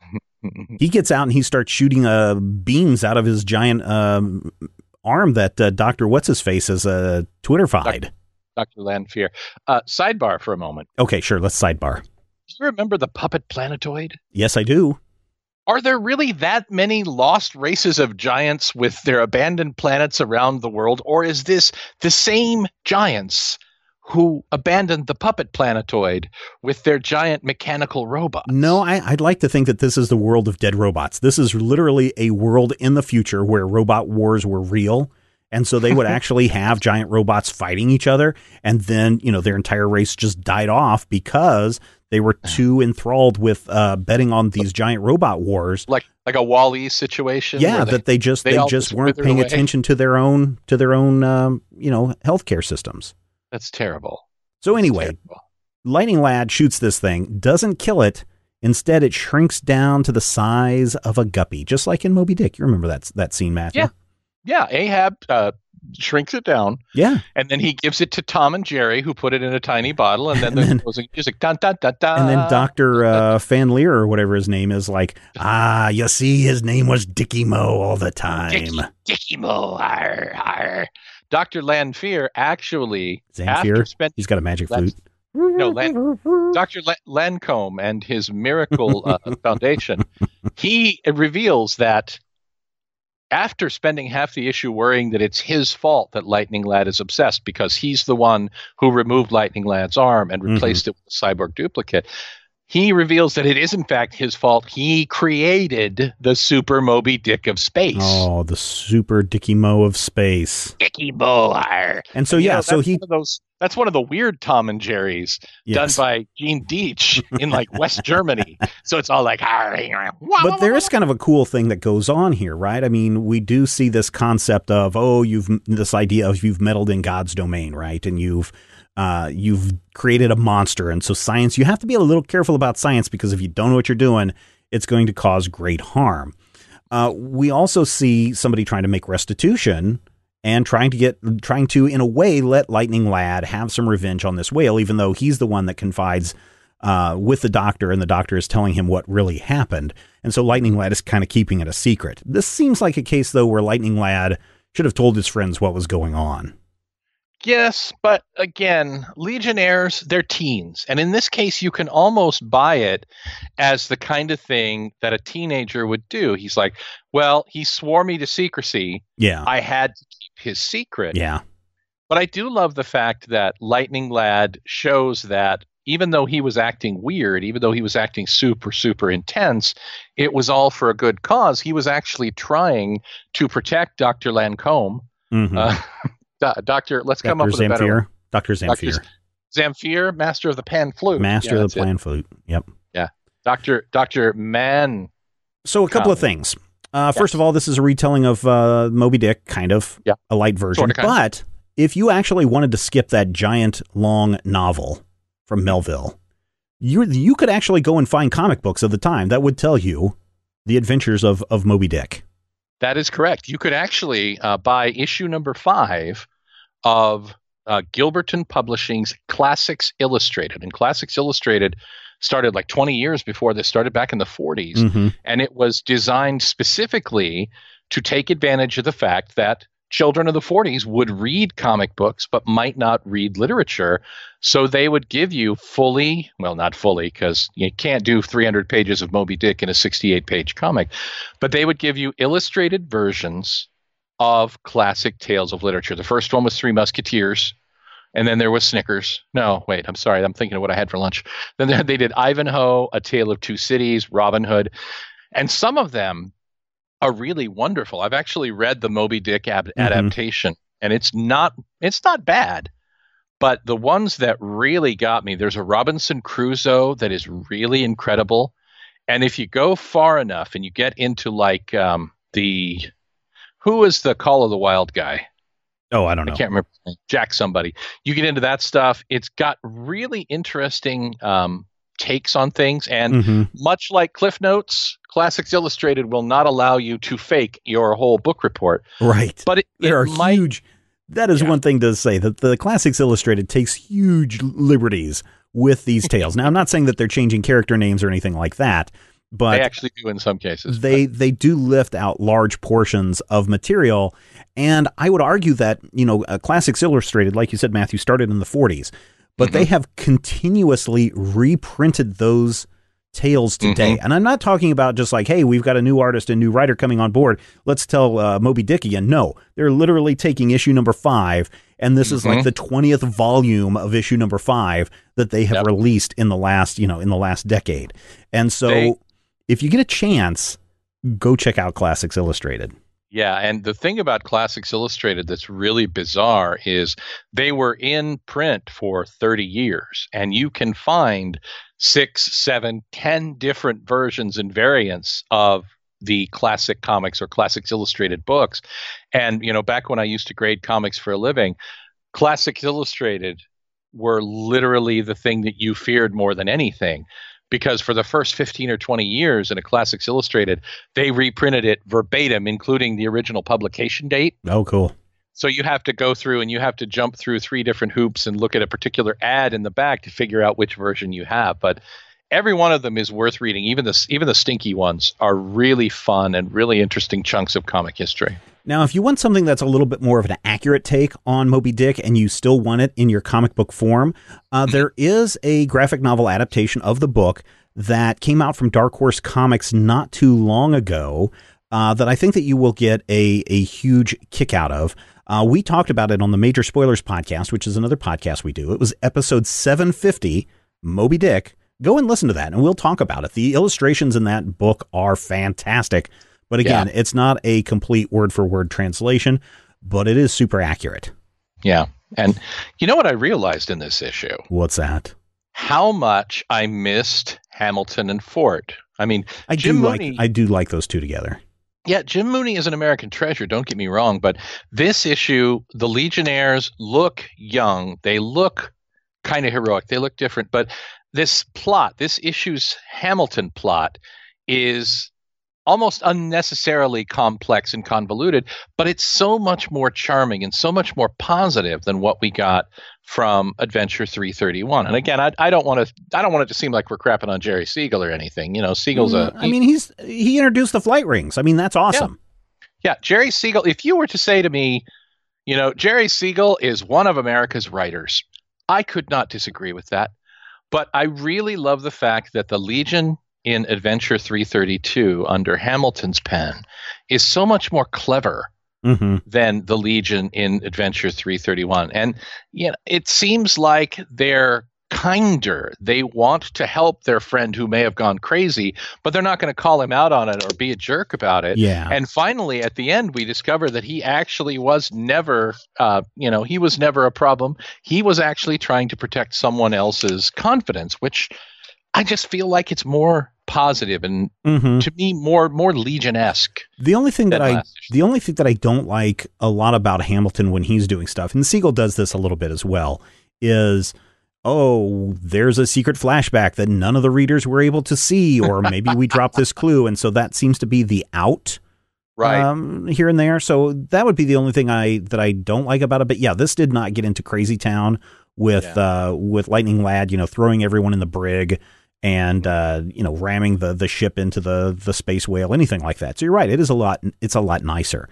He gets out and he starts shooting uh, beams out of his giant um, arm that uh, Doctor What's-His-Face has uh, Twitterfied.
Doctor Lanfear. Uh, sidebar for a moment.
Okay, sure. Let's sidebar.
Do you remember the puppet planetoid?
Yes, I do.
Are there really that many lost races of giants with their abandoned planets around the world? Or is this the same giants who abandoned the puppet planetoid with their giant mechanical robots?
No, I, I'd like to think that this is the world of dead robots. This is literally a world in the future where robot wars were real. And so they would actually have giant robots fighting each other. And then, you know, their entire race just died off because they were too enthralled with uh, betting on these giant robot wars.
Like like a Wall-E situation?
Yeah, they, that they just they, they just weren't paying away. attention to their own to their own um, you know, healthcare systems.
That's terrible.
So anyway, Lightning Lad shoots this thing, doesn't kill it. Instead, it shrinks down to the size of a guppy, just like in Moby Dick. You remember that that scene, Matthew?
Yeah, yeah. Ahab uh, shrinks it down.
Yeah,
and then he gives it to Tom and Jerry, who put it in a tiny bottle, and then there's closing music. Dun, dun, dun, dun,
and then Doctor Uh, Fanleer, or whatever his name is, like, ah, you see, his name was Dickie Mo all the time.
Dickie, Dickie Mo, arr, arr. Doctor Lanfear actually,
Zamfir,
after spending,
he's got a magic flute.
No, Lan, Doctor Lan, Lancome and his Miracle uh, Foundation, he reveals that after spending half the issue worrying that it's his fault that Lightning Lad is obsessed because he's the one who removed Lightning Lad's arm and replaced mm-hmm. it with a cyborg duplicate, he reveals that it is in fact his fault. He created the Super Moby Dick of space.
Oh, the Super Dickie Mo of space.
Dickie Mo. Arr.
And so, and, yeah, know, so he...
One of those, that's one of the weird Tom and Jerry's yes. done by Gene Deitch in like West Germany. So it's all like... Arr,
but there is kind of a cool thing that goes on here, right? I mean, we do see this concept of, oh, you've this idea of you've meddled in God's domain, right? And you've... Uh, you've created a monster. And so science, you have to be a little careful about science because if you don't know what you're doing, it's going to cause great harm. Uh, we also see somebody trying to make restitution and trying to get, trying to, in a way, let Lightning Lad have some revenge on this whale, even though he's the one that confides uh, with the doctor and the doctor is telling him what really happened. And so Lightning Lad is kind of keeping it a secret. This seems like a case, though, where Lightning Lad should have told his friends what was going on.
Yes, but again, Legionnaires, they're teens. And in this case, you can almost buy it as the kind of thing that a teenager would do. He's like, well, he swore me to secrecy.
Yeah.
I had to keep his secret.
Yeah.
But I do love the fact that Lightning Lad shows that even though he was acting weird, even though he was acting super, super intense, it was all for a good cause. He was actually trying to protect Doctor Lancome. Mm-hmm. Uh, Doctor, let's come
Doctor
up with
Zamfir.
a better one.
Doctor Zamfir.
Doctor Zamfir, Master of the Pan Flute.
Master
yeah,
of the Pan Flute. Yep.
Yeah. Doctor Doctor Man.
So a couple of things. Uh, first yes. of all, this is a retelling of uh, Moby Dick, kind of
yeah.
a light version.
Sort of, kind
but
of.
if you actually wanted to skip that giant, long novel from Melville, you you could actually go and find comic books of the time that would tell you the adventures of, of Moby Dick.
That is correct. You could actually uh, buy issue number five of uh, Gilberton Publishing's Classics Illustrated. And Classics Illustrated started like twenty years before this, started back in the forties.
Mm-hmm.
And it was designed specifically to take advantage of the fact that children of the forties would read comic books but might not read literature. So they would give you fully, well, not fully, because you can't do three hundred pages of Moby Dick in a sixty-eight page comic, but they would give you illustrated versions of classic tales of literature. The first one was Three Musketeers, and then there was Snickers. No, wait, I'm sorry. I'm thinking of what I had for lunch. Then they, they did Ivanhoe, A Tale of Two Cities, Robin Hood, and some of them are really wonderful. I've actually read the Moby Dick ab- mm-hmm. adaptation, and it's not it's not bad. But the ones that really got me, there's a Robinson Crusoe that is really incredible. And if you go far enough and you get into like um, the who is the Call of the Wild guy?
Oh, I don't know.
I can't remember. Jack somebody. You get into that stuff. It's got really interesting um, takes on things. And
mm-hmm.
much like Cliff Notes, Classics Illustrated will not allow you to fake your whole book report.
Right.
But it,
there
it
are
might,
huge. That is
yeah.
one thing to say, that the Classics Illustrated takes huge liberties with these tales. Now, I'm not saying that they're changing character names or anything like that. But
they actually do in some cases.
They but. they do lift out large portions of material. And I would argue that, you know, uh, Classics Illustrated, like you said, Matthew, started in the forties. But mm-hmm. they have continuously reprinted those tales today. Mm-hmm. And I'm not talking about just like, hey, we've got a new artist and new writer coming on board. Let's tell uh, Moby Dick again. No, they're literally taking issue number five. And this mm-hmm. is like the twentieth volume of issue number five that they have yep. released in the last, you know, in the last decade. And so... They- If you get a chance, go check out Classics Illustrated.
Yeah, and the thing about Classics Illustrated that's really bizarre is they were in print for thirty years, and you can find six, seven, ten different versions and variants of the classic comics or Classics Illustrated books. And, you know, back when I used to grade comics for a living, Classics Illustrated were literally the thing that you feared more than anything. Because for the first fifteen or twenty years in a Classics Illustrated, they reprinted it verbatim, including the original publication date.
Oh, cool.
So you have to go through and you have to jump through three different hoops and look at a particular ad in the back to figure out which version you have. But every one of them is worth reading. Even the, even the stinky ones are really fun and really interesting chunks of comic history.
Now, if you want something that's a little bit more of an accurate take on Moby Dick and you still want it in your comic book form, uh, there is a graphic novel adaptation of the book that came out from Dark Horse Comics not too long ago uh, that I think that you will get a, a huge kick out of. Uh, we talked about it on the Major Spoilers podcast, which is another podcast we do. It was episode seven fifty, Moby Dick. Go and listen to that, and we'll talk about it. The illustrations in that book are fantastic. But again, yeah. It's not a complete word-for-word translation, but it is super accurate.
Yeah. And you know what I realized in this issue?
What's that?
How much I missed Hamilton and Fort. I mean,
I
Jim
do
Mooney,
like I do like those two together.
Yeah, Jim Mooney is an American treasure, don't get me wrong, but this issue, the Legionnaires look young. They look kind of heroic. They look different, but this plot, this issue's Hamilton plot is almost unnecessarily complex and convoluted, but it's so much more charming and so much more positive than what we got from Adventure three thirty-one. And again, I, I don't want to I don't want it to seem like we're crapping on Jerry Siegel or anything. You know, Siegel's a
I mean, he's he introduced the flight rings. I mean, that's awesome.
Yeah. yeah, Jerry Siegel, if you were to say to me, you know, Jerry Siegel is one of America's writers, I could not disagree with that. But I really love the fact that the Legion in Adventure three thirty-two under Hamilton's pen is so much more clever mm-hmm. than the Legion in Adventure three thirty-one. And you know, it seems like they're kinder. They want to help their friend who may have gone crazy, but they're not going to call him out on it or be a jerk about it.
Yeah.
And finally, at the end, we discover that he actually was never, uh, you know, he was never a problem. He was actually trying to protect someone else's confidence, which I just feel like it's more positive and mm-hmm. to me more more Legion-esque.
The only thing that I the only thing that I don't like a lot about Hamilton when he's doing stuff, and Siegel does this a little bit as well, is oh, there's a secret flashback that none of the readers were able to see, or maybe we dropped this clue, and so that seems to be the out
right
um, here and there. So that would be the only thing I that I don't like about it. But yeah, this did not get into Crazy Town with yeah. uh, with Lightning Lad, you know, throwing everyone in the brig and, uh, you know, ramming the, the ship into the, the space whale, anything like that. So you're right. It is a lot. It's a lot nicer.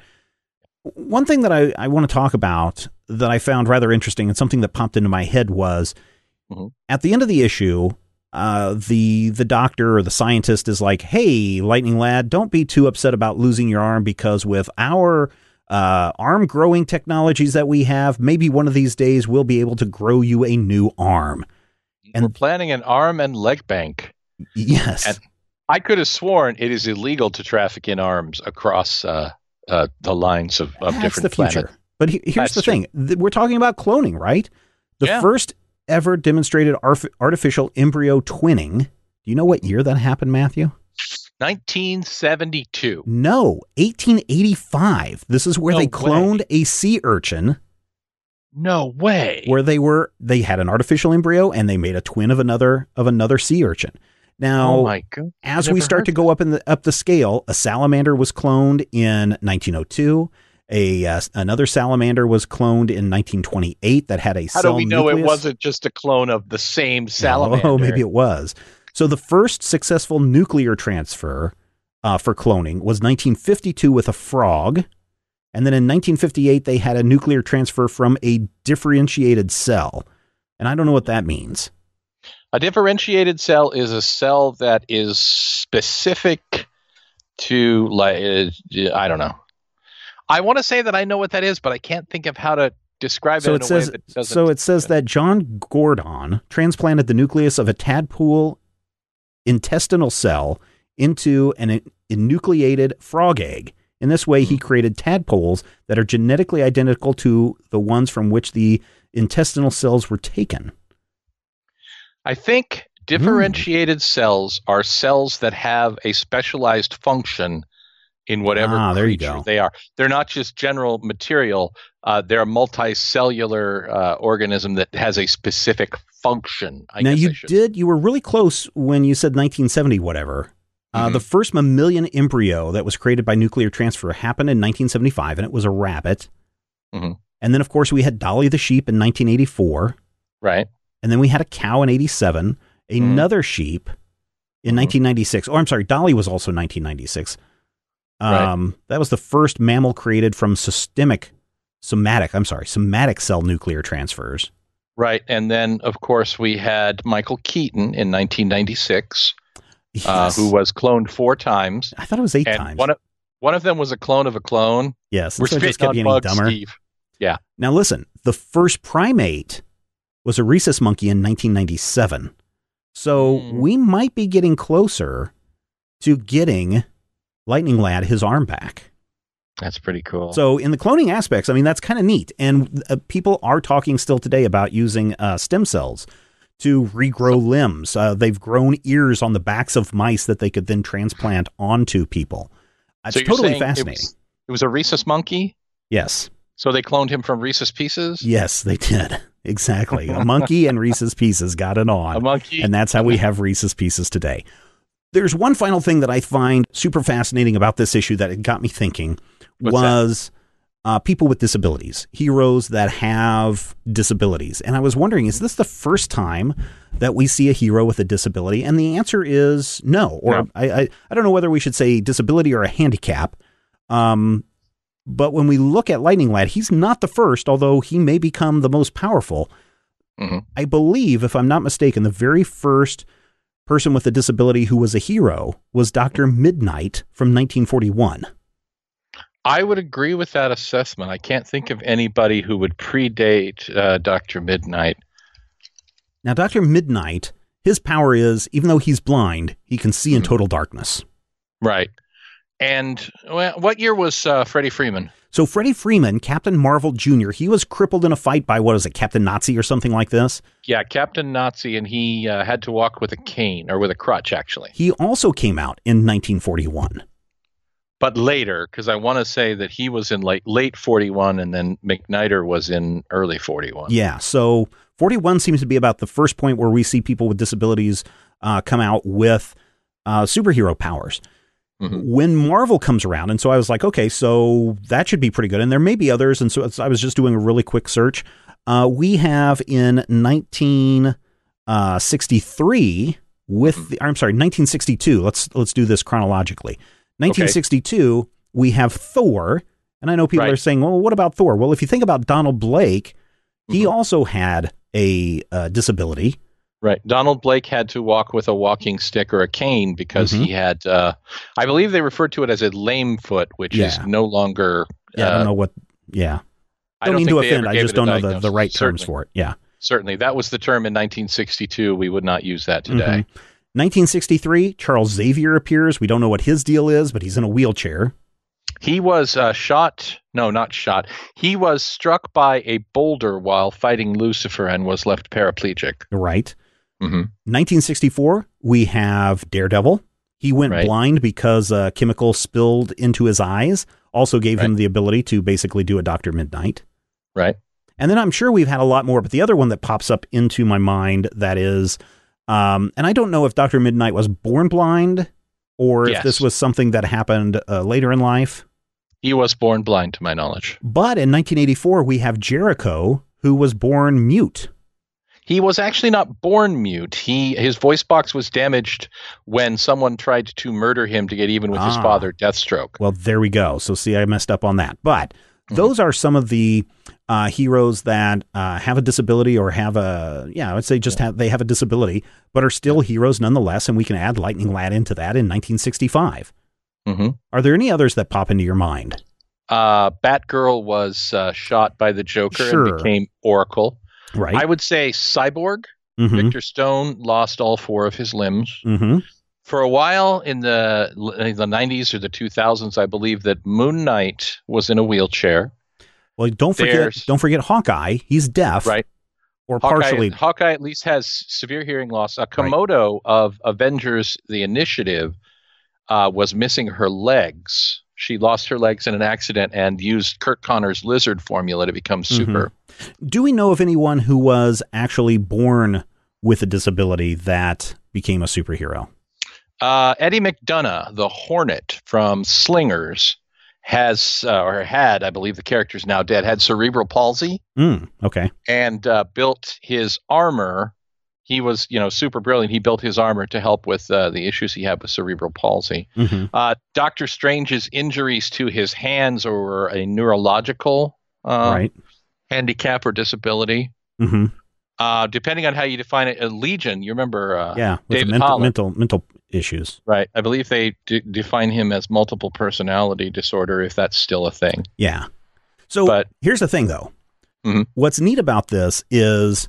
One thing that I, I want to talk about that I found rather interesting and something that popped into my head was mm-hmm. at the end of the issue, uh, the, the doctor or the scientist is like, hey, Lightning Lad, don't be too upset about losing your arm because with our uh, arm growing technologies that we have, maybe one of these days we'll be able to grow you a new arm.
And we're planning an arm and leg bank.
Yes.
And I could have sworn it is illegal to traffic in arms across uh, uh, the lines of, of
That's
different
the future.
planets.
But he, here's
That's
the
true.
thing. We're talking about cloning, right? The
yeah.
first ever demonstrated arf- artificial embryo twinning. Do you know what year that happened, Matthew?
nineteen seventy-two.
No, eighteen eighty-five. This is where
No
they cloned
way.
a sea urchin.
No way.
Where they were, they had an artificial embryo and they made a twin of another of another sea urchin. Now,
oh my God.
as we start to go up in the up the scale, a salamander was cloned in nineteen oh two. A uh, another salamander was cloned in nineteen twenty-eight that had a
How
cell
do we know
nucleus.
it wasn't just a clone of the same salamander?
Oh, maybe it was. So the first successful nuclear transfer uh, for cloning was nineteen fifty-two with a frog. And then in nineteen fifty-eight, they had a nuclear transfer from a differentiated cell. And I don't know what that means.
A differentiated cell is a cell that is specific to, like, uh, I don't know. I want to say that I know what that is, but I can't think of how to describe
so
it in
it
a
says,
way that doesn't.
So it says that John Gordon transplanted the nucleus of a tadpole intestinal cell into an enucleated frog egg. In this way, he created tadpoles that are genetically identical to the ones from which the intestinal cells were taken.
I think differentiated mm. cells are cells that have a specialized function in whatever
ah, there you
creature
go.
they are. They're not just general material. Uh, they're a multicellular uh, organism that has a specific function. I
now,
guess
you
I should.
did, you were really close when you said nineteen seventy, whatever. Uh,
Mm-hmm.
The first mammalian embryo that was created by nuclear transfer happened in nineteen seventy-five, and it was a rabbit.
Mm-hmm.
And then, of course, we had Dolly the sheep in nineteen eighty-four.
Right.
And then we had a cow in eighty-seven, another mm-hmm. sheep in mm-hmm. nineteen ninety-six. Oh, I'm sorry, Dolly was also nineteen ninety-six. Um, right. That was the first mammal created from systemic, somatic, I'm sorry, somatic cell nuclear transfers.
Right. And then, of course, we had Michael Keaton in nineteen ninety-six, yes. uh, who was cloned four times.
I thought it was eight
and
times.
One of, one of them was a clone of a clone.
Yes.
We're
so
spitting
just kept
on
getting
bugs,
dumber.
Steve. Yeah.
Now, listen, the first primate was a rhesus monkey in nineteen ninety-seven. So mm. we might be getting closer to getting Lightning Lad his arm back.
That's pretty cool.
So in the cloning aspects, I mean, that's kind of neat. And uh, people are talking still today about using uh, stem cells to regrow limbs. Uh, they've grown ears on the backs of mice that they could then transplant onto people. It's
so
totally fascinating.
It was, it was a rhesus monkey?
Yes.
So they cloned him from Reese's Pieces?
Yes, they did. Exactly. A monkey and Reese's Pieces got it on.
A monkey.
And that's how we have Reese's Pieces today. There's one final thing that I find super fascinating about this issue that it got me thinking.
What's
was uh, people with disabilities, heroes that have disabilities. And I was wondering, is this the first time that we see a hero with a disability? And the answer is no. Or
no.
I, I, I don't know whether we should say disability or a handicap. Um, but when we look at Lightning Lad, he's not the first, although he may become the most powerful.
Mm-hmm.
I believe, if I'm not mistaken, the very first person with a disability who was a hero was Doctor Midnight from nineteen forty-one.
I would agree with that assessment. I can't think of anybody who would predate uh, Doctor Midnight.
Now, Doctor Midnight, his power is, even though he's blind, he can see in total darkness.
Right. And well, what year was uh, Freddie Freeman?
So Freddie Freeman, Captain Marvel Junior, he was crippled in a fight by, what is it, Captain Nazi or something like this?
Yeah, Captain Nazi, and he uh, had to walk with a cane, or with a crutch, actually.
He also came out in nineteen forty-one.
But later, because I want to say that he was in late, late forty-one, and then McNider was in early forty-one.
Yeah, so forty-one seems to be about the first point where we see people with disabilities uh, come out with uh, superhero powers. Mm-hmm. When Marvel comes around, and so I was like, okay, so that should be pretty good. And there may be others, and so I was just doing a really quick search. Uh, we have in nineteen sixty-three with the, I'm sorry, nineteen sixty-two. Let's let's do this chronologically. nineteen sixty-two, okay. We have Thor, and I know people right. are saying, well, what about Thor? Well, if you think about Donald Blake, he mm-hmm. also had a uh, disability.
Right. Donald Blake had to walk with a walking stick or a cane because mm-hmm. he had, uh, I believe they referred to it as a lame foot, which yeah. is no longer.
Yeah, uh, I don't know what. Yeah. I don't,
don't
mean to offend. I just don't know the, the right
Certainly.
terms for it. Yeah.
Certainly. That was the term in nineteen sixty-two. We would not use that today.
Mm-hmm. nineteen sixty-three, Charles Xavier appears. We don't know what his deal is, but he's in a wheelchair.
He was uh, shot. No, not shot. He was struck by a boulder while fighting Lucifer and was left paraplegic.
Right.
Mm-hmm.
nineteen sixty-four, we have Daredevil. He went
right.
blind because a chemical spilled into his eyes. Also gave
right.
him the ability to basically do a Doctor Midnight.
Right.
And then I'm sure we've had a lot more, but the other one that pops up into my mind that is, um, and I don't know if Doctor Midnight was born blind or
yes.
if this was something that happened uh, later in life.
He was born blind, to my knowledge.
But in nineteen eighty-four, we have Jericho, who was born mute.
He was actually not born mute. He his voice box was damaged when someone tried to murder him to get even with ah. his father, Deathstroke.
Well, there we go. So see, I messed up on that. But mm-hmm. those are some of the uh, heroes that uh, have a disability or have a, yeah, I would say just yeah. have, they have a disability, but are still heroes nonetheless. And we can add Lightning Lad into that in nineteen sixty-five.
Mm-hmm.
Are there any others that pop into your mind?
Uh, Batgirl was uh, shot by the Joker
sure.
and became Oracle.
Right.
I would say Cyborg. Mm-hmm. Victor Stone lost all four of his limbs.
Mm-hmm.
For a while in the in the nineties or the two thousands, I believe that Moon Knight was in a wheelchair.
Well, don't forget
There's,
don't forget Hawkeye. He's deaf.
Right.
Or
Hawkeye,
partially.
Hawkeye at least has severe hearing loss. Uh, Komodo right. of Avengers: The Initiative uh, was missing her legs. She lost her legs in an accident and used Kurt Connor's lizard formula to become super.
Mm-hmm. Do we know of anyone who was actually born with a disability that became a superhero?
Uh, Eddie McDonough, the Hornet from Slingers, has uh, or had, I believe the character's now dead, had cerebral palsy.
Mm, okay.
And uh, built his armor. He was, you know, super brilliant. He built his armor to help with uh, the issues he had with cerebral palsy. Mm-hmm. Uh, Doctor Strange's injuries to his hands were a neurological uh,
right.
handicap or disability.
Mm-hmm.
Uh, depending on how you define it, a Legion, you remember uh,
yeah, with
David
mental,
Holland.
mental mental issues.
Right. I believe they d- define him as multiple personality disorder, if that's still a thing.
Yeah. So
but,
here's the thing, though.
Mm-hmm.
What's neat about this is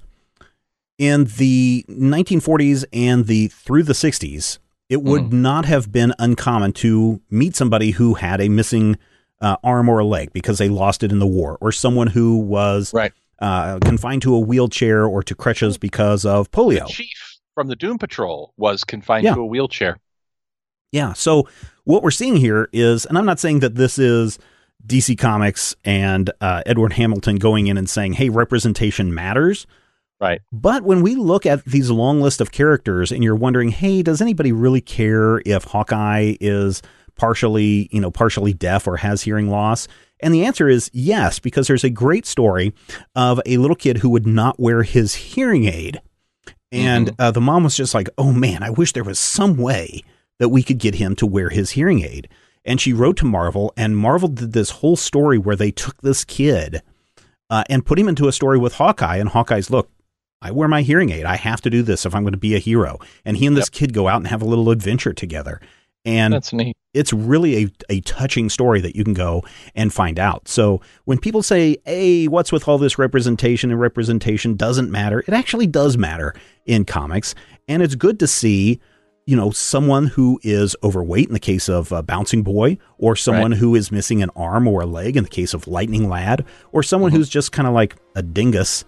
in the nineteen forties and the through the sixties, it would mm-hmm. not have been uncommon to meet somebody who had a missing uh, arm or a leg because they lost it in the war, or someone who was
right.
uh, confined to a wheelchair or to crutches because of polio.
The chief from the Doom Patrol was confined
yeah.
to a wheelchair.
Yeah. So what we're seeing here is, and I'm not saying that this is D C Comics and uh, Edward Hamilton going in and saying, hey, representation matters.
Right.
But when we look at these long list of characters and you're wondering, hey, does anybody really care if Hawkeye is partially, you know, partially deaf or has hearing loss? And the answer is yes, because there's a great story of a little kid who would not wear his hearing aid. And mm-hmm. uh, the mom was just like, oh, man, I wish there was some way that we could get him to wear his hearing aid. And she wrote to Marvel, and Marvel did this whole story where they took this kid uh, and put him into a story with Hawkeye. And Hawkeye's, look, I wear my hearing aid. I have to do this if I'm going to be a hero. And he and this yep. kid go out and have a little adventure together. And
that's neat.
It's really a, a touching story that you can go and find out. So when people say, hey, what's with all this representation and representation doesn't matter, it actually does matter in comics. And it's good to see, you know, someone who is overweight in the case of uh, Bouncing Boy, or someone right. who is missing an arm or a leg in the case of Lightning Lad, or someone mm-hmm. who's just kind of like a dingus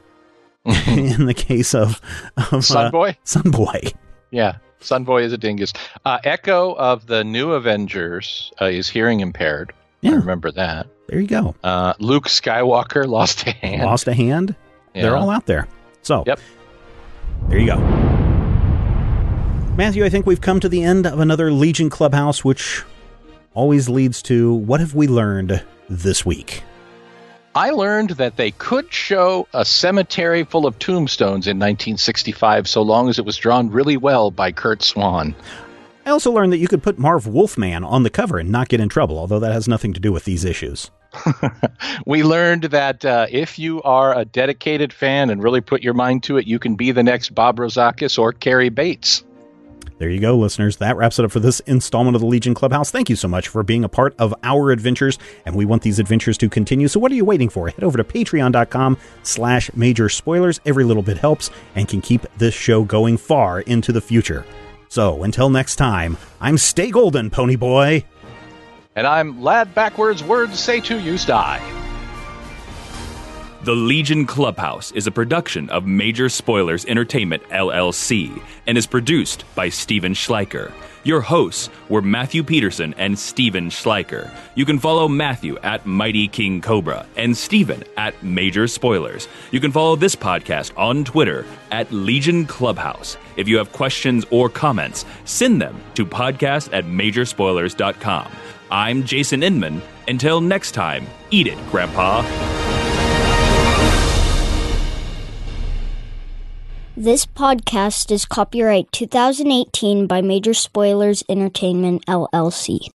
in the case of, of
Sunboy.
Uh, Sunboy.
Yeah, Sunboy is a dingus. Uh, Echo of the New Avengers uh, is hearing impaired. Yeah. I remember that.
There you go.
Uh, Luke Skywalker lost a hand.
Lost a hand. Yeah. They're all out there. So,
yep.
There you go. Matthew, I think we've come to the end of another Legion Clubhouse, which always leads to what have we learned this week?
I learned that they could show a cemetery full of tombstones in nineteen sixty-five so long as it was drawn really well by Kurt Swan.
I also learned that you could put Marv Wolfman on the cover and not get in trouble, although that has nothing to do with these issues.
We learned that uh, if you are a dedicated fan and really put your mind to it, you can be the next Bob Rozakis or Carrie Bates.
There you go, listeners. That wraps it up for this installment of the Legion Clubhouse. Thank you so much for being a part of our adventures, and we want these adventures to continue. So what are you waiting for? Head over to patreon.com slash major spoilers. Every little bit helps and can keep this show going far into the future. So until next time, I'm Stay Golden, Pony Boy.
And I'm Lad Backwards, words say to you, die.
The Legion Clubhouse is a production of Major Spoilers Entertainment, L L C, and is produced by Steven Schleicher. Your hosts were Matthew Peterson and Steven Schleicher. You can follow Matthew at Mighty King Cobra and Steven at Major Spoilers. You can follow this podcast on Twitter at Legion Clubhouse. If you have questions or comments, send them to podcast at major spoilers dot com. I'm Jason Inman. Until next time, eat it, Grandpa.
This podcast is copyright twenty eighteen by Major Spoilers Entertainment, L L C.